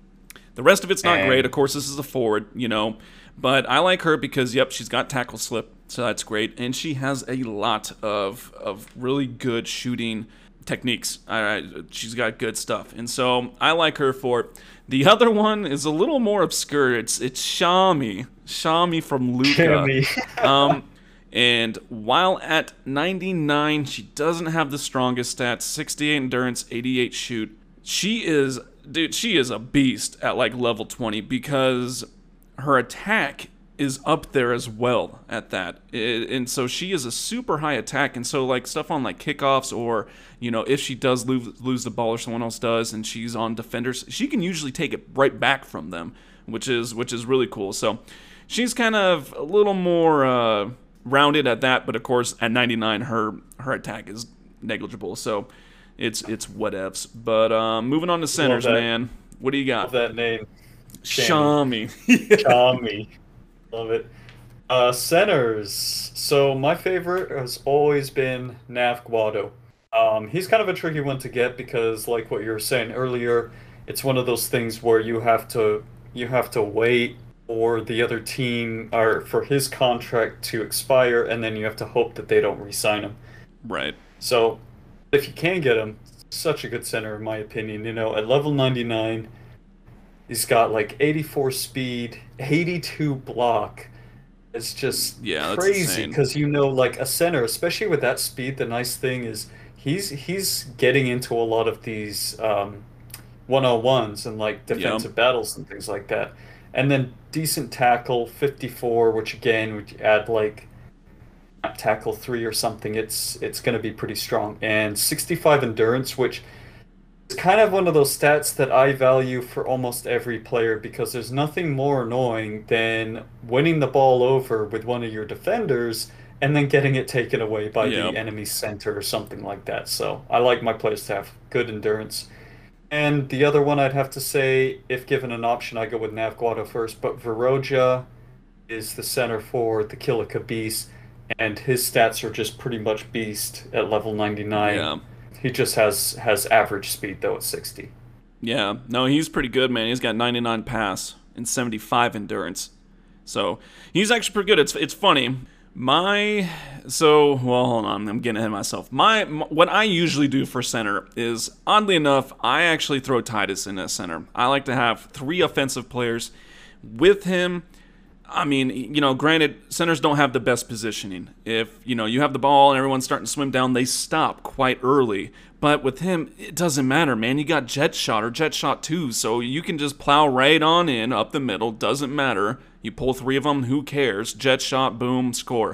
The rest of it's not and... great. Of course, this is a forward, you know. But I like her because, yep, she's got tackle slip, so that's great. And she has a lot of, of really good shooting techniques. Uh, she's got good stuff. And so I like her for it. The other one is a little more obscure. It's it's Shami. Shami from Luca. um, and while at ninety-nine, she doesn't have the strongest stats. sixty-eight endurance, eighty-eight shoot. She is, dude, she is a beast at like level twenty because her attack is up there as well at that. It, and so she is a super high attack. And so like stuff on like kickoffs or, you know, if she does lose, lose the ball or someone else does and she's on defenders, she can usually take it right back from them, which is which is really cool. So she's kind of a little more uh, rounded at that. But of course, at ninety-nine, her her attack is negligible. So it's it's whatevs. But um, moving on to centers, man. What do you got? Love that name. Shami. Shami. Love it. Uh, centers. So my favorite has always been Nav Guado. Um, he's kind of a tricky one to get because, like what you were saying earlier, it's one of those things where you have to you have to wait for the other team or for his contract to expire, and then you have to hope that they don't re-sign him. Right. So if you can get him, such a good center in my opinion. You know, at level ninety-nine. He's got like eighty-four speed, eighty-two block. It's just yeah, crazy because, you know, like a center, especially with that speed, the nice thing is he's he's getting into a lot of these um, one-on-ones and like defensive yep. battles and things like that. And then decent tackle, fifty-four, which again would add like tackle three or something. It's it's going to be pretty strong. And sixty-five endurance, which it's kind of one of those stats that I value for almost every player because there's nothing more annoying than winning the ball over with one of your defenders and then getting it taken away by yep. the enemy center or something like that. So I like my players to have good endurance. And the other one I'd have to say, if given an option, I go with Nav Guado first, but Viroja is the center for the Kilika Beast, and his stats are just pretty much beast at level ninety-nine. Yeah. He just has has average speed, though, at sixty. Yeah. No, he's pretty good, man. He's got ninety-nine pass and seventy-five endurance. So he's actually pretty good. It's it's funny. My... So, well, hold on. I'm getting ahead of myself. My, my What I usually do for center is, oddly enough, I actually throw Titus in as center. I like to have three offensive players with him. I mean, you know, granted, centers don't have the best positioning. If, you know, you have the ball and everyone's starting to swim down, they stop quite early. But with him, it doesn't matter, man. You got jet shot or jet shot two, so you can just plow right on in, up the middle, doesn't matter. You pull three of them, who cares? Jet shot, boom, score.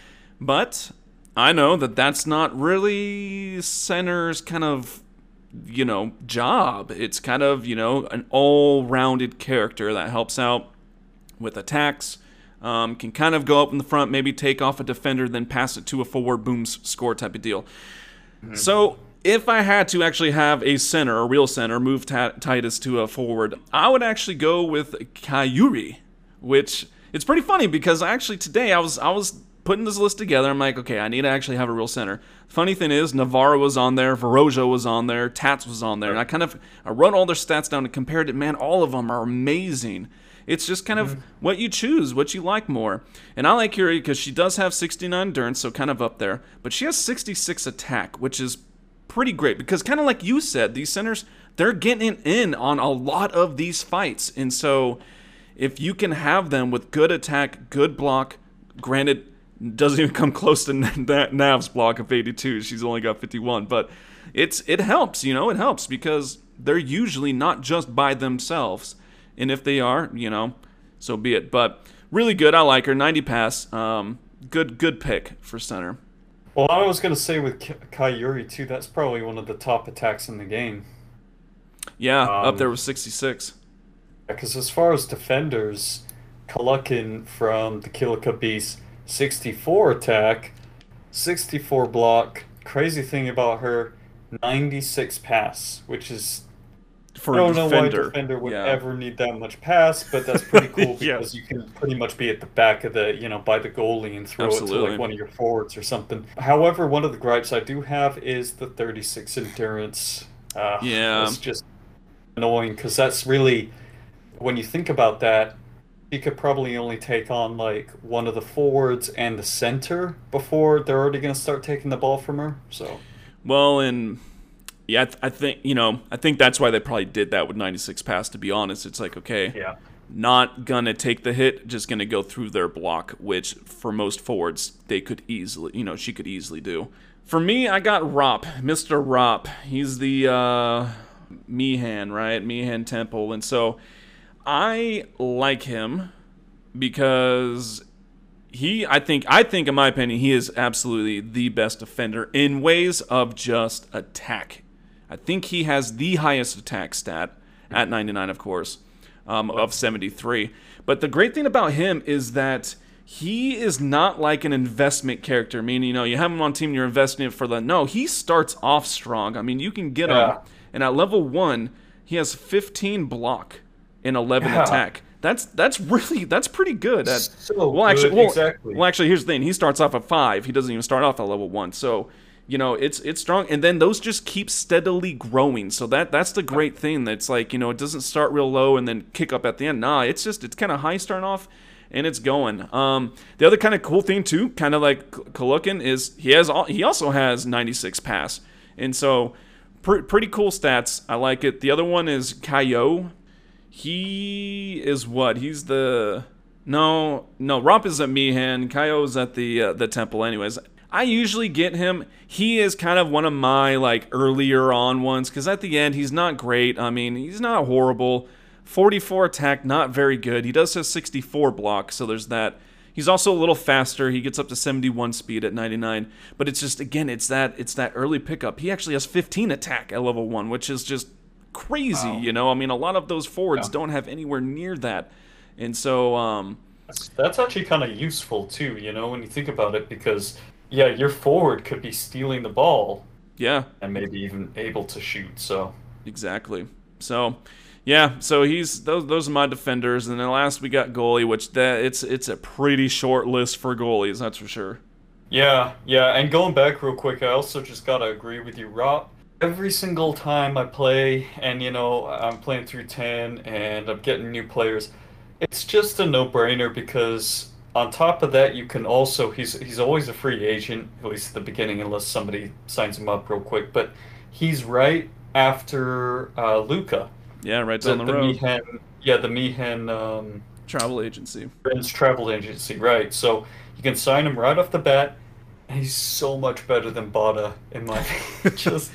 But I know that that's not really center's kind of, you know, job. It's kind of, you know, an all-rounded character that helps out with attacks, um, can kind of go up in the front, maybe take off a defender, then pass it to a forward, boom, score type of deal. Mm-hmm. So if I had to actually have a center, a real center, move ta- Titus to a forward, I would actually go with Kayuri, which it's pretty funny because actually today I was I was putting this list together. I'm like, okay, I need to actually have a real center. Funny thing is, Navarro was on there, Viroja was on there, Tats was on there, and I kind of I wrote all their stats down and compared it. Man, all of them are amazing. It's just kind of mm-hmm. what you choose, what you like more. And I like Yuri because she does have sixty-nine endurance, so kind of up there. But she has sixty-six attack, which is pretty great. Because kind of like you said, these centers, they're getting in on a lot of these fights. And so if you can have them with good attack, good block, granted, doesn't even come close to that Nav's block of eighty-two. She's only got fifty-one. But it's it helps, you know, it helps because they're usually not just by themselves. And if they are, you know, so be it. But really good. I like her. ninety pass. Um, good good pick for center. Well, I was going to say with Kayuri, too, that's probably one of the top attacks in the game. Yeah, um, up there with sixty-six. Because as far as defenders, Kulukin from the Kilika Beast, sixty-four attack, sixty-four block. Crazy thing about her, ninety-six pass, which is I For a don't know why a defender. defender would Yeah. ever need that much pass, but that's pretty cool Yeah. because you can pretty much be at the back of the, you know, by the goalie and throw it to Absolutely. like one of your forwards or something. However, one of the gripes I do have is the thirty-six endurance. Uh, Yeah. it's just annoying because that's really, when you think about that, you could probably only take on like one of the forwards and the center before they're already going to start taking the ball from her. So, Well, and yeah, I, th- I think, you know, I think that's why they probably did that with ninety-six pass, to be honest. It's like, okay, yeah. not gonna take the hit, just gonna go through their block, which for most forwards they could easily, you know, she could easily do. For me, I got Rop, Mister Rop. He's the uh, Mihan, right? Mihan Temple, and so I like him because he, I think, I think, in my opinion, he is absolutely the best defender in ways of just attack. I think he has the highest attack stat at ninety-nine, of course, um, of seventy-three. But the great thing about him is that he is not like an investment character, meaning, you know, you have him on team, you're investing it for the... No, he starts off strong. I mean, you can get Yeah. him, and at level one, he has fifteen block and eleven Yeah. attack. That's that's really that's pretty good. At, So well, actually, good, well, exactly. well, actually, here's the thing. He starts off at five. He doesn't even start off at level one. So, you know, it's it's strong, and then those just keep steadily growing. So that that's the great thing. That's like, you know, it doesn't start real low and then kick up at the end. Nah, it's just it's kind of high starting off, and it's going. Um, the other kind of cool thing too, kind of like Kulukin, is he has all, he also has ninety-six pass, and so pr- pretty cool stats. I like it. The other one is Kaio. He is what? He's the no, no. Romp is at Mihan. Kaio is at the uh, the temple. Anyways, I usually get him. He is kind of one of my like earlier on ones because at the end he's not great. I mean, he's not horrible. forty-four attack, not very good. He does have sixty-four block, so there's that. He's also a little faster. He gets up to seventy-one speed at ninety-nine. But it's just again, it's that it's that early pickup. He actually has fifteen attack at level one, which is just crazy, Wow. you know. I mean, a lot of those forwards Yeah. don't have anywhere near that, and so um, That's, that's actually kind of useful too, you know, when you think about it, because yeah, your forward could be stealing the ball yeah, and maybe even able to shoot. So exactly. So yeah, so he's those those are my defenders, and then last we got goalie, which that it's it's a pretty short list for goalies, that's for sure. yeah, yeah. And going back real quick, I also just gotta agree with you, Rob. Every single time I play, and you know, I'm playing through ten, and I'm getting new players, it's just a no-brainer because on top of that, you can also he's he's always a free agent, at least at the beginning, unless somebody signs him up real quick. But he's right after uh, Luca. Yeah, right The, down the the road. Mihan, yeah, the Mihan um, Travel agency. Friends travel agency, right? So you can sign him right off the bat, and he's so much better than Bada in my just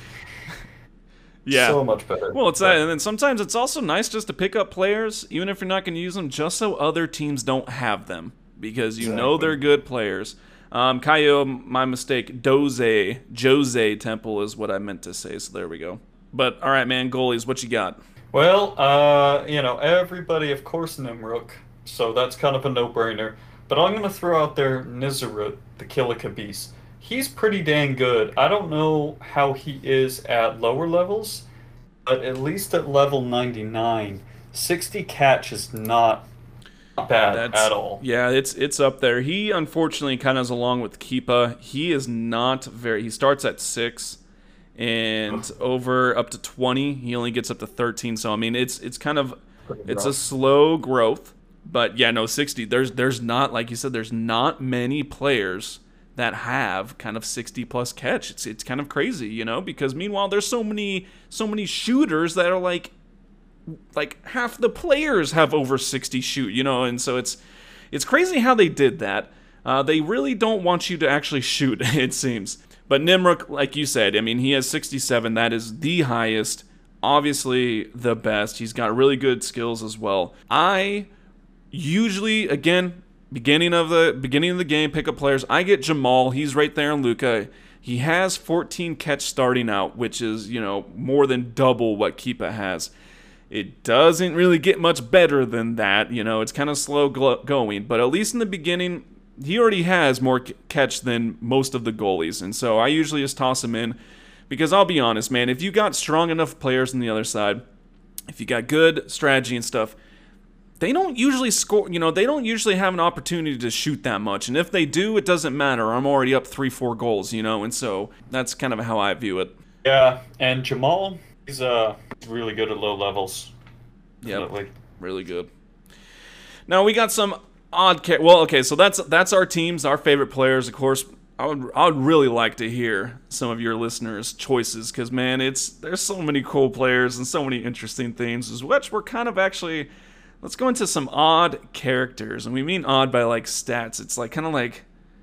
Yeah. so much better. Well, it's that, and then sometimes it's also nice just to pick up players, even if you're not going to use them, just so other teams don't have them, because you know Exactly. they're good players. Um, Kaio, my mistake. Doze, Jose Temple is what I meant to say. So there we go. But all right, man, goalies, what you got? Well, uh, you know, everybody, of course, Nimruk, so that's kind of a no-brainer. But I'm gonna throw out there Nizarut, the Kilika Beast. He's pretty dang good. I don't know how he is at lower levels, but at least at level ninety-nine, sixty catch is not bad That's at all. yeah, it's it's up there. He unfortunately kind of is along with Keepa. He is not very. He starts at six, and over up to twenty. He only gets up to thirteen. So I mean, it's it's kind of Pretty it's a rough. slow growth. But yeah, no, sixty. There's there's not, like you said, there's not many players that have kind of sixty plus catch. It's it's kind of crazy, you know, because meanwhile there's so many so many shooters that are like like half the players have over sixty shoot, you know, and so it's it's crazy how they did that. Uh, they really don't want you to actually shoot, it seems. But Nimruk, like you said, I mean, he has sixty-seven. That is the highest, obviously the best. He's got really good skills as well. I usually, again, beginning of the beginning of the game, pick up players. I get Jamal. He's right there in Luca. He has fourteen catch starting out, which is, you know, more than double what Keepa has. It doesn't really get much better than that. You know, it's kind of slow going. But at least in the beginning, he already has more catch than most of the goalies. And so I usually just toss him in. Because I'll be honest, man, if you got strong enough players on the other side, if you got good strategy and stuff, they don't usually score, you know, they don't usually have an opportunity to shoot that much. And if they do, it doesn't matter. I'm already up three, four goals, you know, and so that's kind of how I view it. Yeah, and Jamal, he's uh really good at low levels. Yeah, really good. Now we got some odd, ca- well, okay, so that's that's our teams, our favorite players, of course. I would I would really like to hear some of your listeners' choices because, man, it's there's so many cool players and so many interesting themes, which we're kind of actually. Let's go into some odd characters, and we mean odd by like stats. It's like kind of like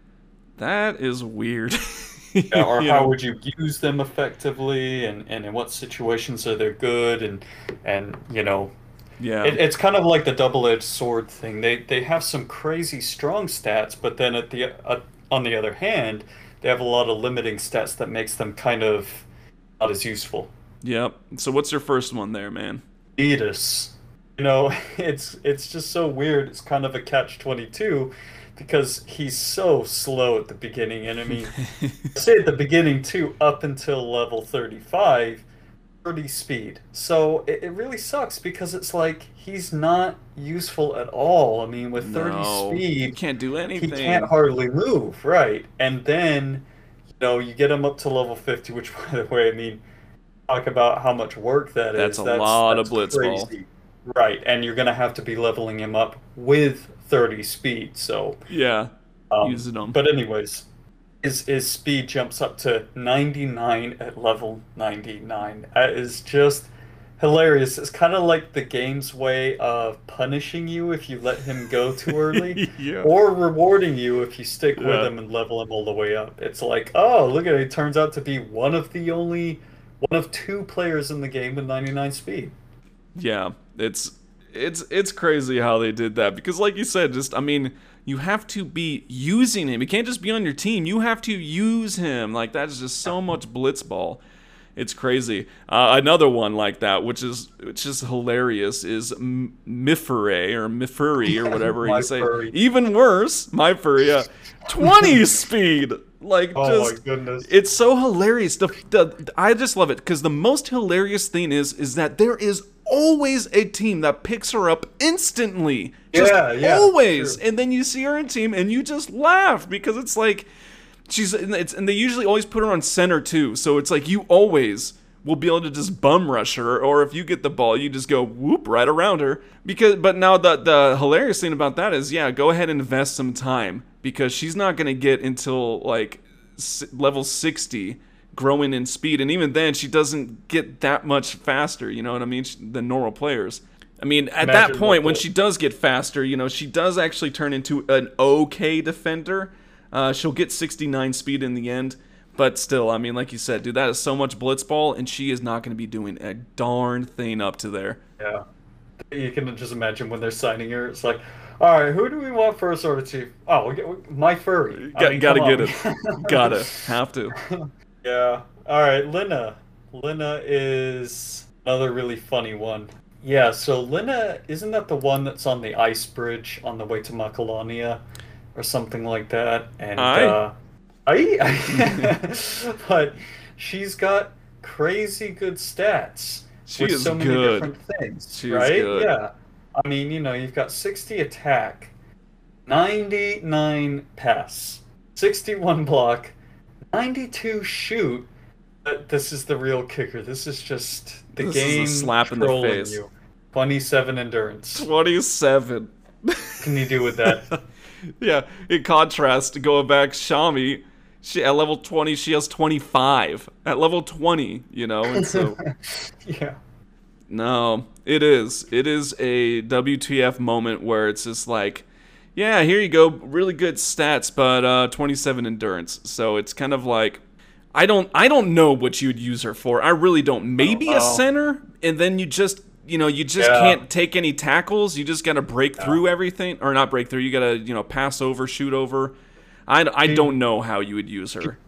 that is weird. Yeah, or You how know? would you use them effectively, and, and in what situations are they good, and and you know, Yeah, it, it's kind of like the double-edged sword thing. They they have some crazy strong stats, but then at the uh, on the other hand, they have a lot of limiting stats that makes them kind of not as useful. yep. So what's your first one there, man? Edis. You know, it's it's just so weird. It's kind of a catch twenty-two because he's so slow at the beginning. And I mean, I say at the beginning too, up until level thirty-five, thirty speed. So it, it really sucks because it's like he's not useful at all. I mean, with thirty No, you speed, can't do he can't anything. hardly move, right? And then, you know, you get him up to level fifty, which by the way, I mean, talk about how much work that That's is. a That's lot of that's blitzball. crazy. Right, and you're gonna have to be leveling him up with thirty speed. So, Yeah, um, using them. but anyways, his his speed jumps up to ninety-nine at level ninety-nine. That is just hilarious. It's kind of like the game's way of punishing you if you let him go too early, Yeah, or rewarding you if you stick with yeah, him and level him all the way up. It's like, oh, look at it. He turns out to be one of the only one of two players in the game with ninety-nine speed. yeah. It's it's it's crazy how they did that because, like you said, just I mean, you have to be using him. He can't just be on your team. You have to use him. Like that is just so much blitzball. It's crazy. Uh, another one like that, which is which is hilarious, is M- Mifure or Mifuri or whatever My you say. furry. Even worse, my furry, yeah, twenty speed. Like Oh my just, goodness. it's so hilarious. The, the I just love it because the most hilarious thing is is that there is always a team that picks her up instantly. Just Yeah, yeah, always, true. and then you see her in team and you just laugh because it's like. She's it's and they usually always put her on center too, so it's like you always will be able to just bum rush her, or if you get the ball, you just go whoop right around her. Because but now the the hilarious thing about that is, yeah, go ahead and invest some time because she's not gonna get until like s- level sixty growing in speed, and even then she doesn't get that much faster. You know what I mean? She- Than normal players. I mean, at that Imagine point, what when the- she does get faster, you know, she does actually turn into an okay defender. Uh, she'll get sixty-nine speed in the end, but still, I mean, like you said, dude, that is so much blitzball, and she is not going to be doing a darn thing up to there. Yeah. You can just imagine when they're signing her. It's like, all right, who do we want first or two? Oh, we get, my furry. I Got, mean, gotta come get on. it. Gotta. Have to. Yeah. All right, Lina. Lina is another really funny one. Yeah, so Lina, isn't that the one that's on the ice bridge on the way to Macedonia or something like that? And Aye. uh I but she's got crazy good stats She with is so many good. different things, She is right? good. Yeah. I mean, you know, you've got sixty attack, ninety-nine pass, sixty-one block, ninety-two shoot. But this is the real kicker. This is just the This is a game slap in the trolling face. you. twenty-seven endurance. twenty-seven. What can you do with that? Yeah, in contrast to going back, Shami, she, at level twenty, she has twenty-five. At level twenty, you know, and so... Yeah. No, it is. It is a W T F moment where it's just like, yeah, here you go, really good stats, but uh, twenty-seven endurance. So it's kind of like, I don't, I don't know what you'd use her for. I really don't. Maybe a know. center, and then you just, you know, you just Yeah. can't take any tackles. You just gotta break through everything, or not break through. You gotta, you know, pass over, shoot over. I, I don't know how you would use her.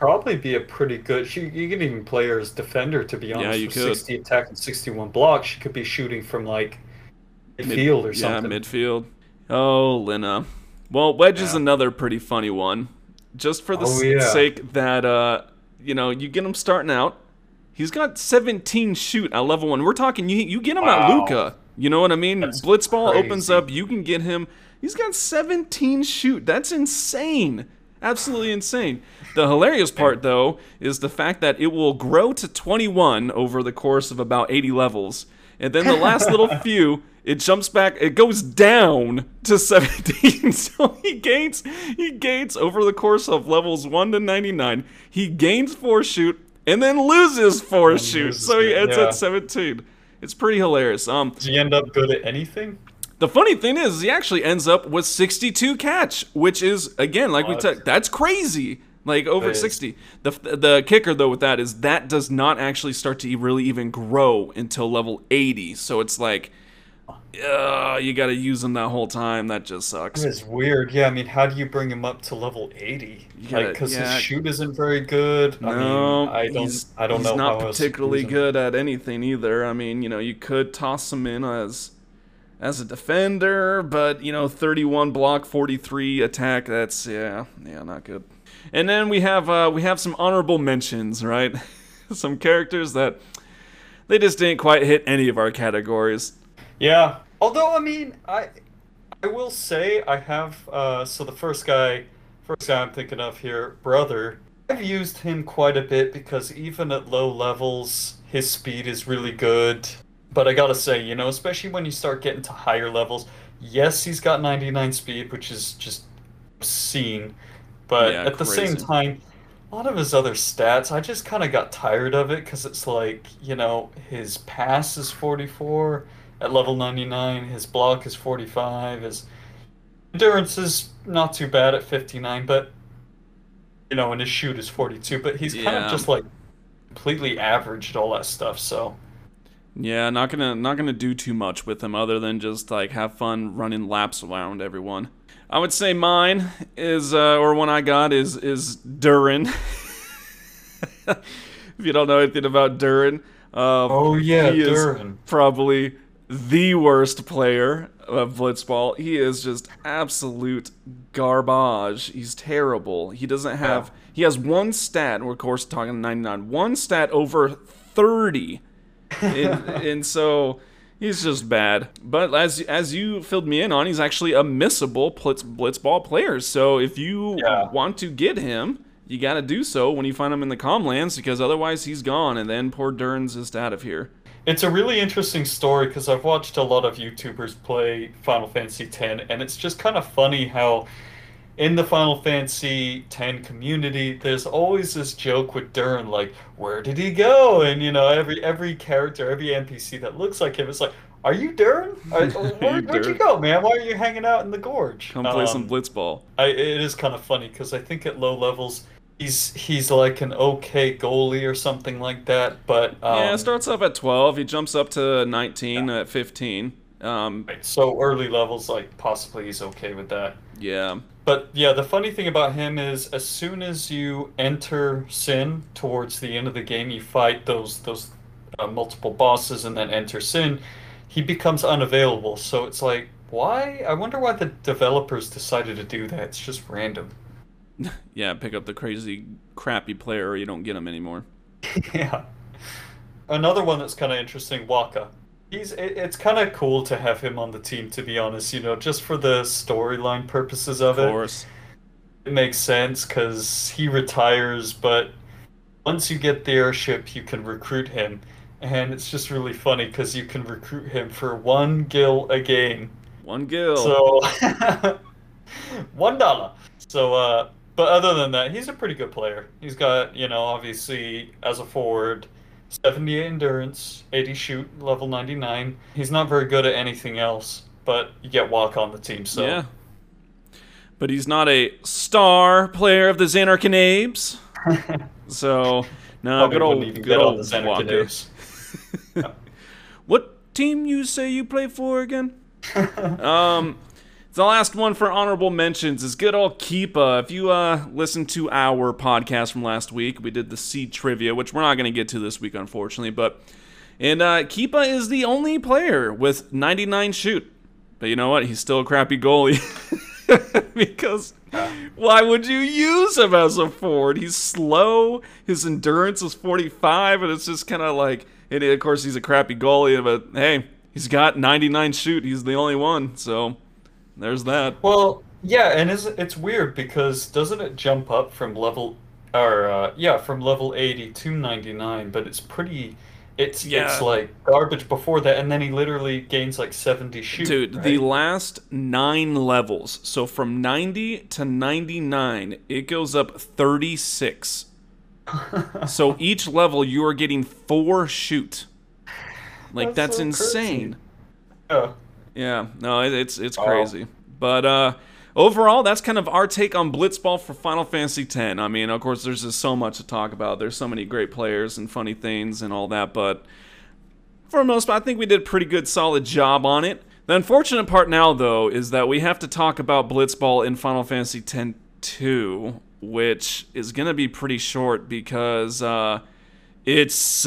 probably be a pretty good. She, you can even play her as defender, to be Yeah, honest. you With could. sixty attack and sixty-one block, she could be shooting from like Mid, midfield or yeah, something. midfield. Oh, Lina. Well, Wedge is Yeah. another pretty funny one. Just for the Oh s- yeah. sake that, uh, you know, you get him starting out. He's got seventeen shoot at level one. We're talking, you, you get him at Wow. Luca. You know what I mean? That's Blitzball opens crazy. up. You can get him. He's got seventeen shoot. That's insane. Absolutely insane. The hilarious part, though, is the fact that it will grow to twenty-one over the course of about eighty levels. And then the last little few, it jumps back, it goes down to seventeen. So he gains, he gains over the course of levels one to ninety-nine, he gains four shoot, and then loses four And shoot. loses So he it, ends yeah. at seventeen. It's pretty hilarious. Um, Does he end up good at anything? the funny thing is, he actually ends up with sixty-two catch, which is, again, like we What? said, that's crazy. Like over That is. sixty. The the kicker though with that is that does not actually start to really even grow until level eighty. So it's like, uh, you got to use him that whole time. That just sucks. It's weird. Yeah, I mean, how do you bring him up to level eighty? You gotta- Like, because yeah. his shoot isn't very good. I No, mean, I don't, he's, I don't he's know not how else to particularly use him. good at anything either. I mean, you know, you could toss him in as as a defender, but you know, thirty-one block, forty-three attack. That's yeah, yeah, not good. And then we have uh, we have some honorable mentions, right? Some characters that they just didn't quite hit any of our categories. Yeah. Although, I mean, I I will say I have uh so the first guy first guy I'm thinking of here, Brother, I've used him quite a bit because even at low levels, his speed is really good. But I gotta say, you know, especially when you start getting to higher levels, yes, he's got ninety-nine speed, which is just obscene. But Yeah, at the same crazy. time, a lot of his other stats, I just kind of got tired of it because it's like, you know, his pass is forty-four at level ninety-nine, his block is forty-five, his endurance is not too bad at fifty-nine, but, you know, and his shoot is forty-two, but he's kind Yeah. of just like completely average at all that stuff, so. Yeah, not gonna not gonna do too much with him other than just like have fun running laps around everyone. I would say mine is uh, or one I got is is Durin. If you don't know anything about Durin, uh, Oh yeah, he is Durin. probably the worst player of Blitzball. He is just absolute garbage. He's terrible. He doesn't have. Yeah. He has one stat. We're of course talking ninety-nine. One stat over thirty. and, and so he's just bad. But as as you filled me in on, he's actually a missable blitz, blitzball player. So if you Yeah. want to get him, you got to do so when you find him in the Comlands, because otherwise he's gone, and then poor Dern's just out of here. It's a really interesting story because I've watched a lot of YouTubers play Final Fantasy X, and it's just kind of funny how in the Final Fantasy X community, there's always this joke with Durin, like, where did he go? And you know, every every character, every N P C that looks like him, it's like, are you Durin? Are, where, you where'd you Durin? go, man? Why are you hanging out in the gorge? Come play some Um, blitzball. I, it is kind of funny because I think at low levels, he's he's like an okay goalie or something like that, but um, Yeah, it starts off at twelve. He jumps up to nineteen at fifteen. Um, right, so early levels, like possibly he's okay with that. yeah. But yeah, the funny thing about him is as soon as you enter Sin towards the end of the game, you fight those those uh, multiple bosses and then enter Sin, he becomes unavailable. So it's like, why? I wonder why the developers decided to do that. It's just random. Yeah, pick up the crazy, crappy player or you don't get him anymore. Yeah. Another one that's kind of interesting, Waka. He's it, it's kind of cool to have him on the team, to be honest, you know, just for the storyline purposes of Of it. course. It makes sense because he retires, but once you get the airship, you can recruit him. And it's just really funny because you can recruit him for one gil a game. One gill. So, one dollar. So, uh, but other than that, he's a pretty good player. He's got, you know, obviously as a forward, seventy-eight endurance, eighty shoot, level ninety-nine. He's not very good at anything else, but you get Walk on the team, so. Yeah. But he's not a star player of the Xanarkanabes. So, no, Probably good old, wouldn't even good get on old the Xanarkanaves. Walker. What team you say you play for again? um, The last one for honorable mentions is good old Keepa. If you uh, listened to our podcast from last week, we did the seed trivia, which we're not going to get to this week, unfortunately. But and uh, Keepa is the only player with ninety-nine shoot. But you know what? He's still a crappy goalie. Because why would you use him as a forward? He's slow. His endurance is forty-five, and it's just kind of like, and of course he's a crappy goalie, but hey, he's got ninety-nine shoot. He's the only one, so there's that. Well, yeah, and it's, it's weird because doesn't it jump up from level, or uh, yeah, from level eighty to ninety-nine? But it's pretty. It's Yeah. it's like garbage before that, and then he literally gains like seventy shoot. Dude, right? the last nine levels, so from ninety to ninety-nine, it goes up thirty-six. So each level, you are getting four shoot. Like, that's, That's so insane. Yeah. Yeah, no, it, it's it's Wow. crazy. But uh, overall, that's kind of our take on Blitzball for Final Fantasy X. I mean, of course, there's just so much to talk about. There's so many great players and funny things and all that, but for the most part, I think we did a pretty good, solid job on it. The unfortunate part now, though, is that we have to talk about Blitzball in Final Fantasy X two, which is going to be pretty short because uh, it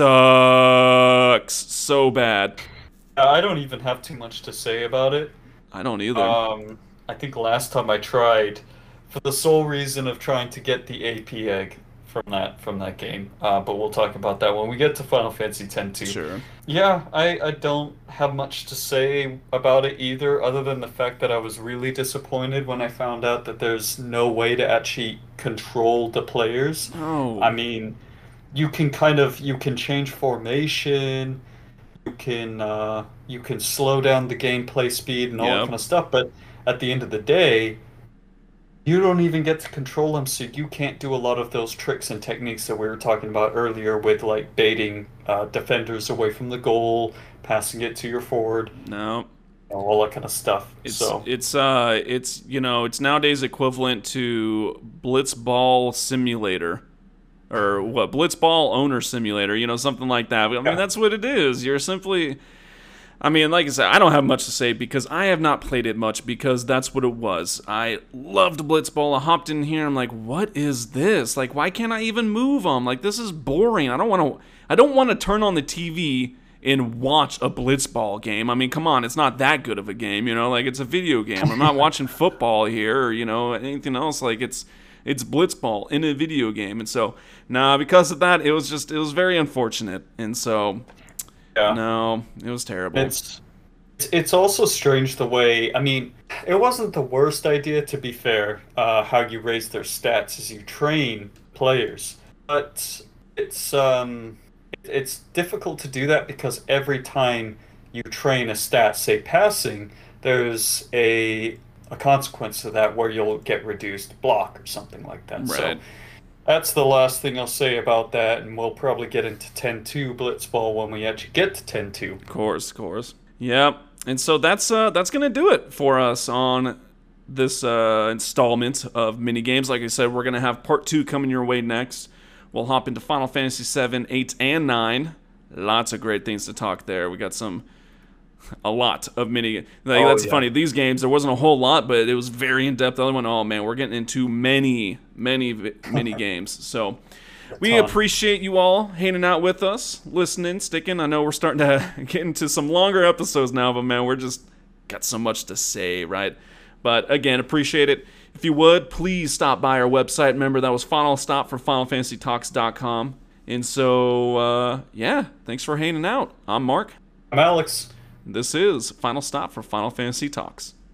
sucks so bad. I don't even have too much to say about it. I don't either. Um, I think last time I tried, for the sole reason of trying to get the A P egg from that from that game. Uh, but we'll talk about that when we get to Final Fantasy X too. Sure. Yeah, I, I don't have much to say about it either, other than the fact that I was really disappointed when I found out that there's no way to actually control the players. Oh. I mean, you can kind of you can change formation, you can uh, you can slow down the gameplay speed and all that Yep. kind of stuff, but at the end of the day, you don't even get to control them, so you can't do a lot of those tricks and techniques that we were talking about earlier with like baiting uh, defenders away from the goal, passing it to your forward, No. you know, all that kind of stuff. It's So it's uh it's you know it's nowadays equivalent to Blitzball Simulator, or what Blitzball Owner Simulator, you know, something like that. I mean, Yeah. that's what it is. You're simply, I mean, like I said, I don't have much to say because I have not played it much because that's what it was. I loved Blitzball. I hopped in here. I'm like, what is this? Like, why can't I even move them? Like, this is boring. I don't want to. I don't want to turn on the T V and watch a Blitzball game. I mean, come on, it's not that good of a game, you know. Like, it's a video game. I'm not watching football here or you know anything else. Like, it's it's Blitzball in a video game, and so nah, because of that, it was just it was very unfortunate, and so. yeah. No, it was terrible. It's it's it's also strange the way, I mean, it wasn't the worst idea, to be fair, uh, how you raise their stats as you train players, but it's um it's difficult to do that because every time you train a stat, say passing, there's a a consequence to that where you'll get reduced block or something like that. So Right. that's the last thing I'll say about that, and we'll probably get into ten two Blitzball when we actually get to ten two. Of course, of course. Yep. And so that's uh that's gonna do it for us on this uh installment of mini games. Like I said, we're gonna have part two coming your way next. We'll hop into Final Fantasy seven, eight, and nine. Lots of great things to talk there. We got some a lot of mini. Like, Oh, that's yeah. funny. These games, there wasn't a whole lot, but it was very in depth. The other one, oh man, we're getting into many, many vi- mini games. So we ton. appreciate you all hanging out with us, listening, sticking. I know we're starting to get into some longer episodes now, but man, we're just got so much to say, right? But again, appreciate it. If you would, please stop by our website. Remember, that was Final Stop for Final Fantasy Talks dot com. And so, uh, yeah, thanks for hanging out. I'm Mark. I'm Alex. This is Final Stop for Final Fantasy Talks.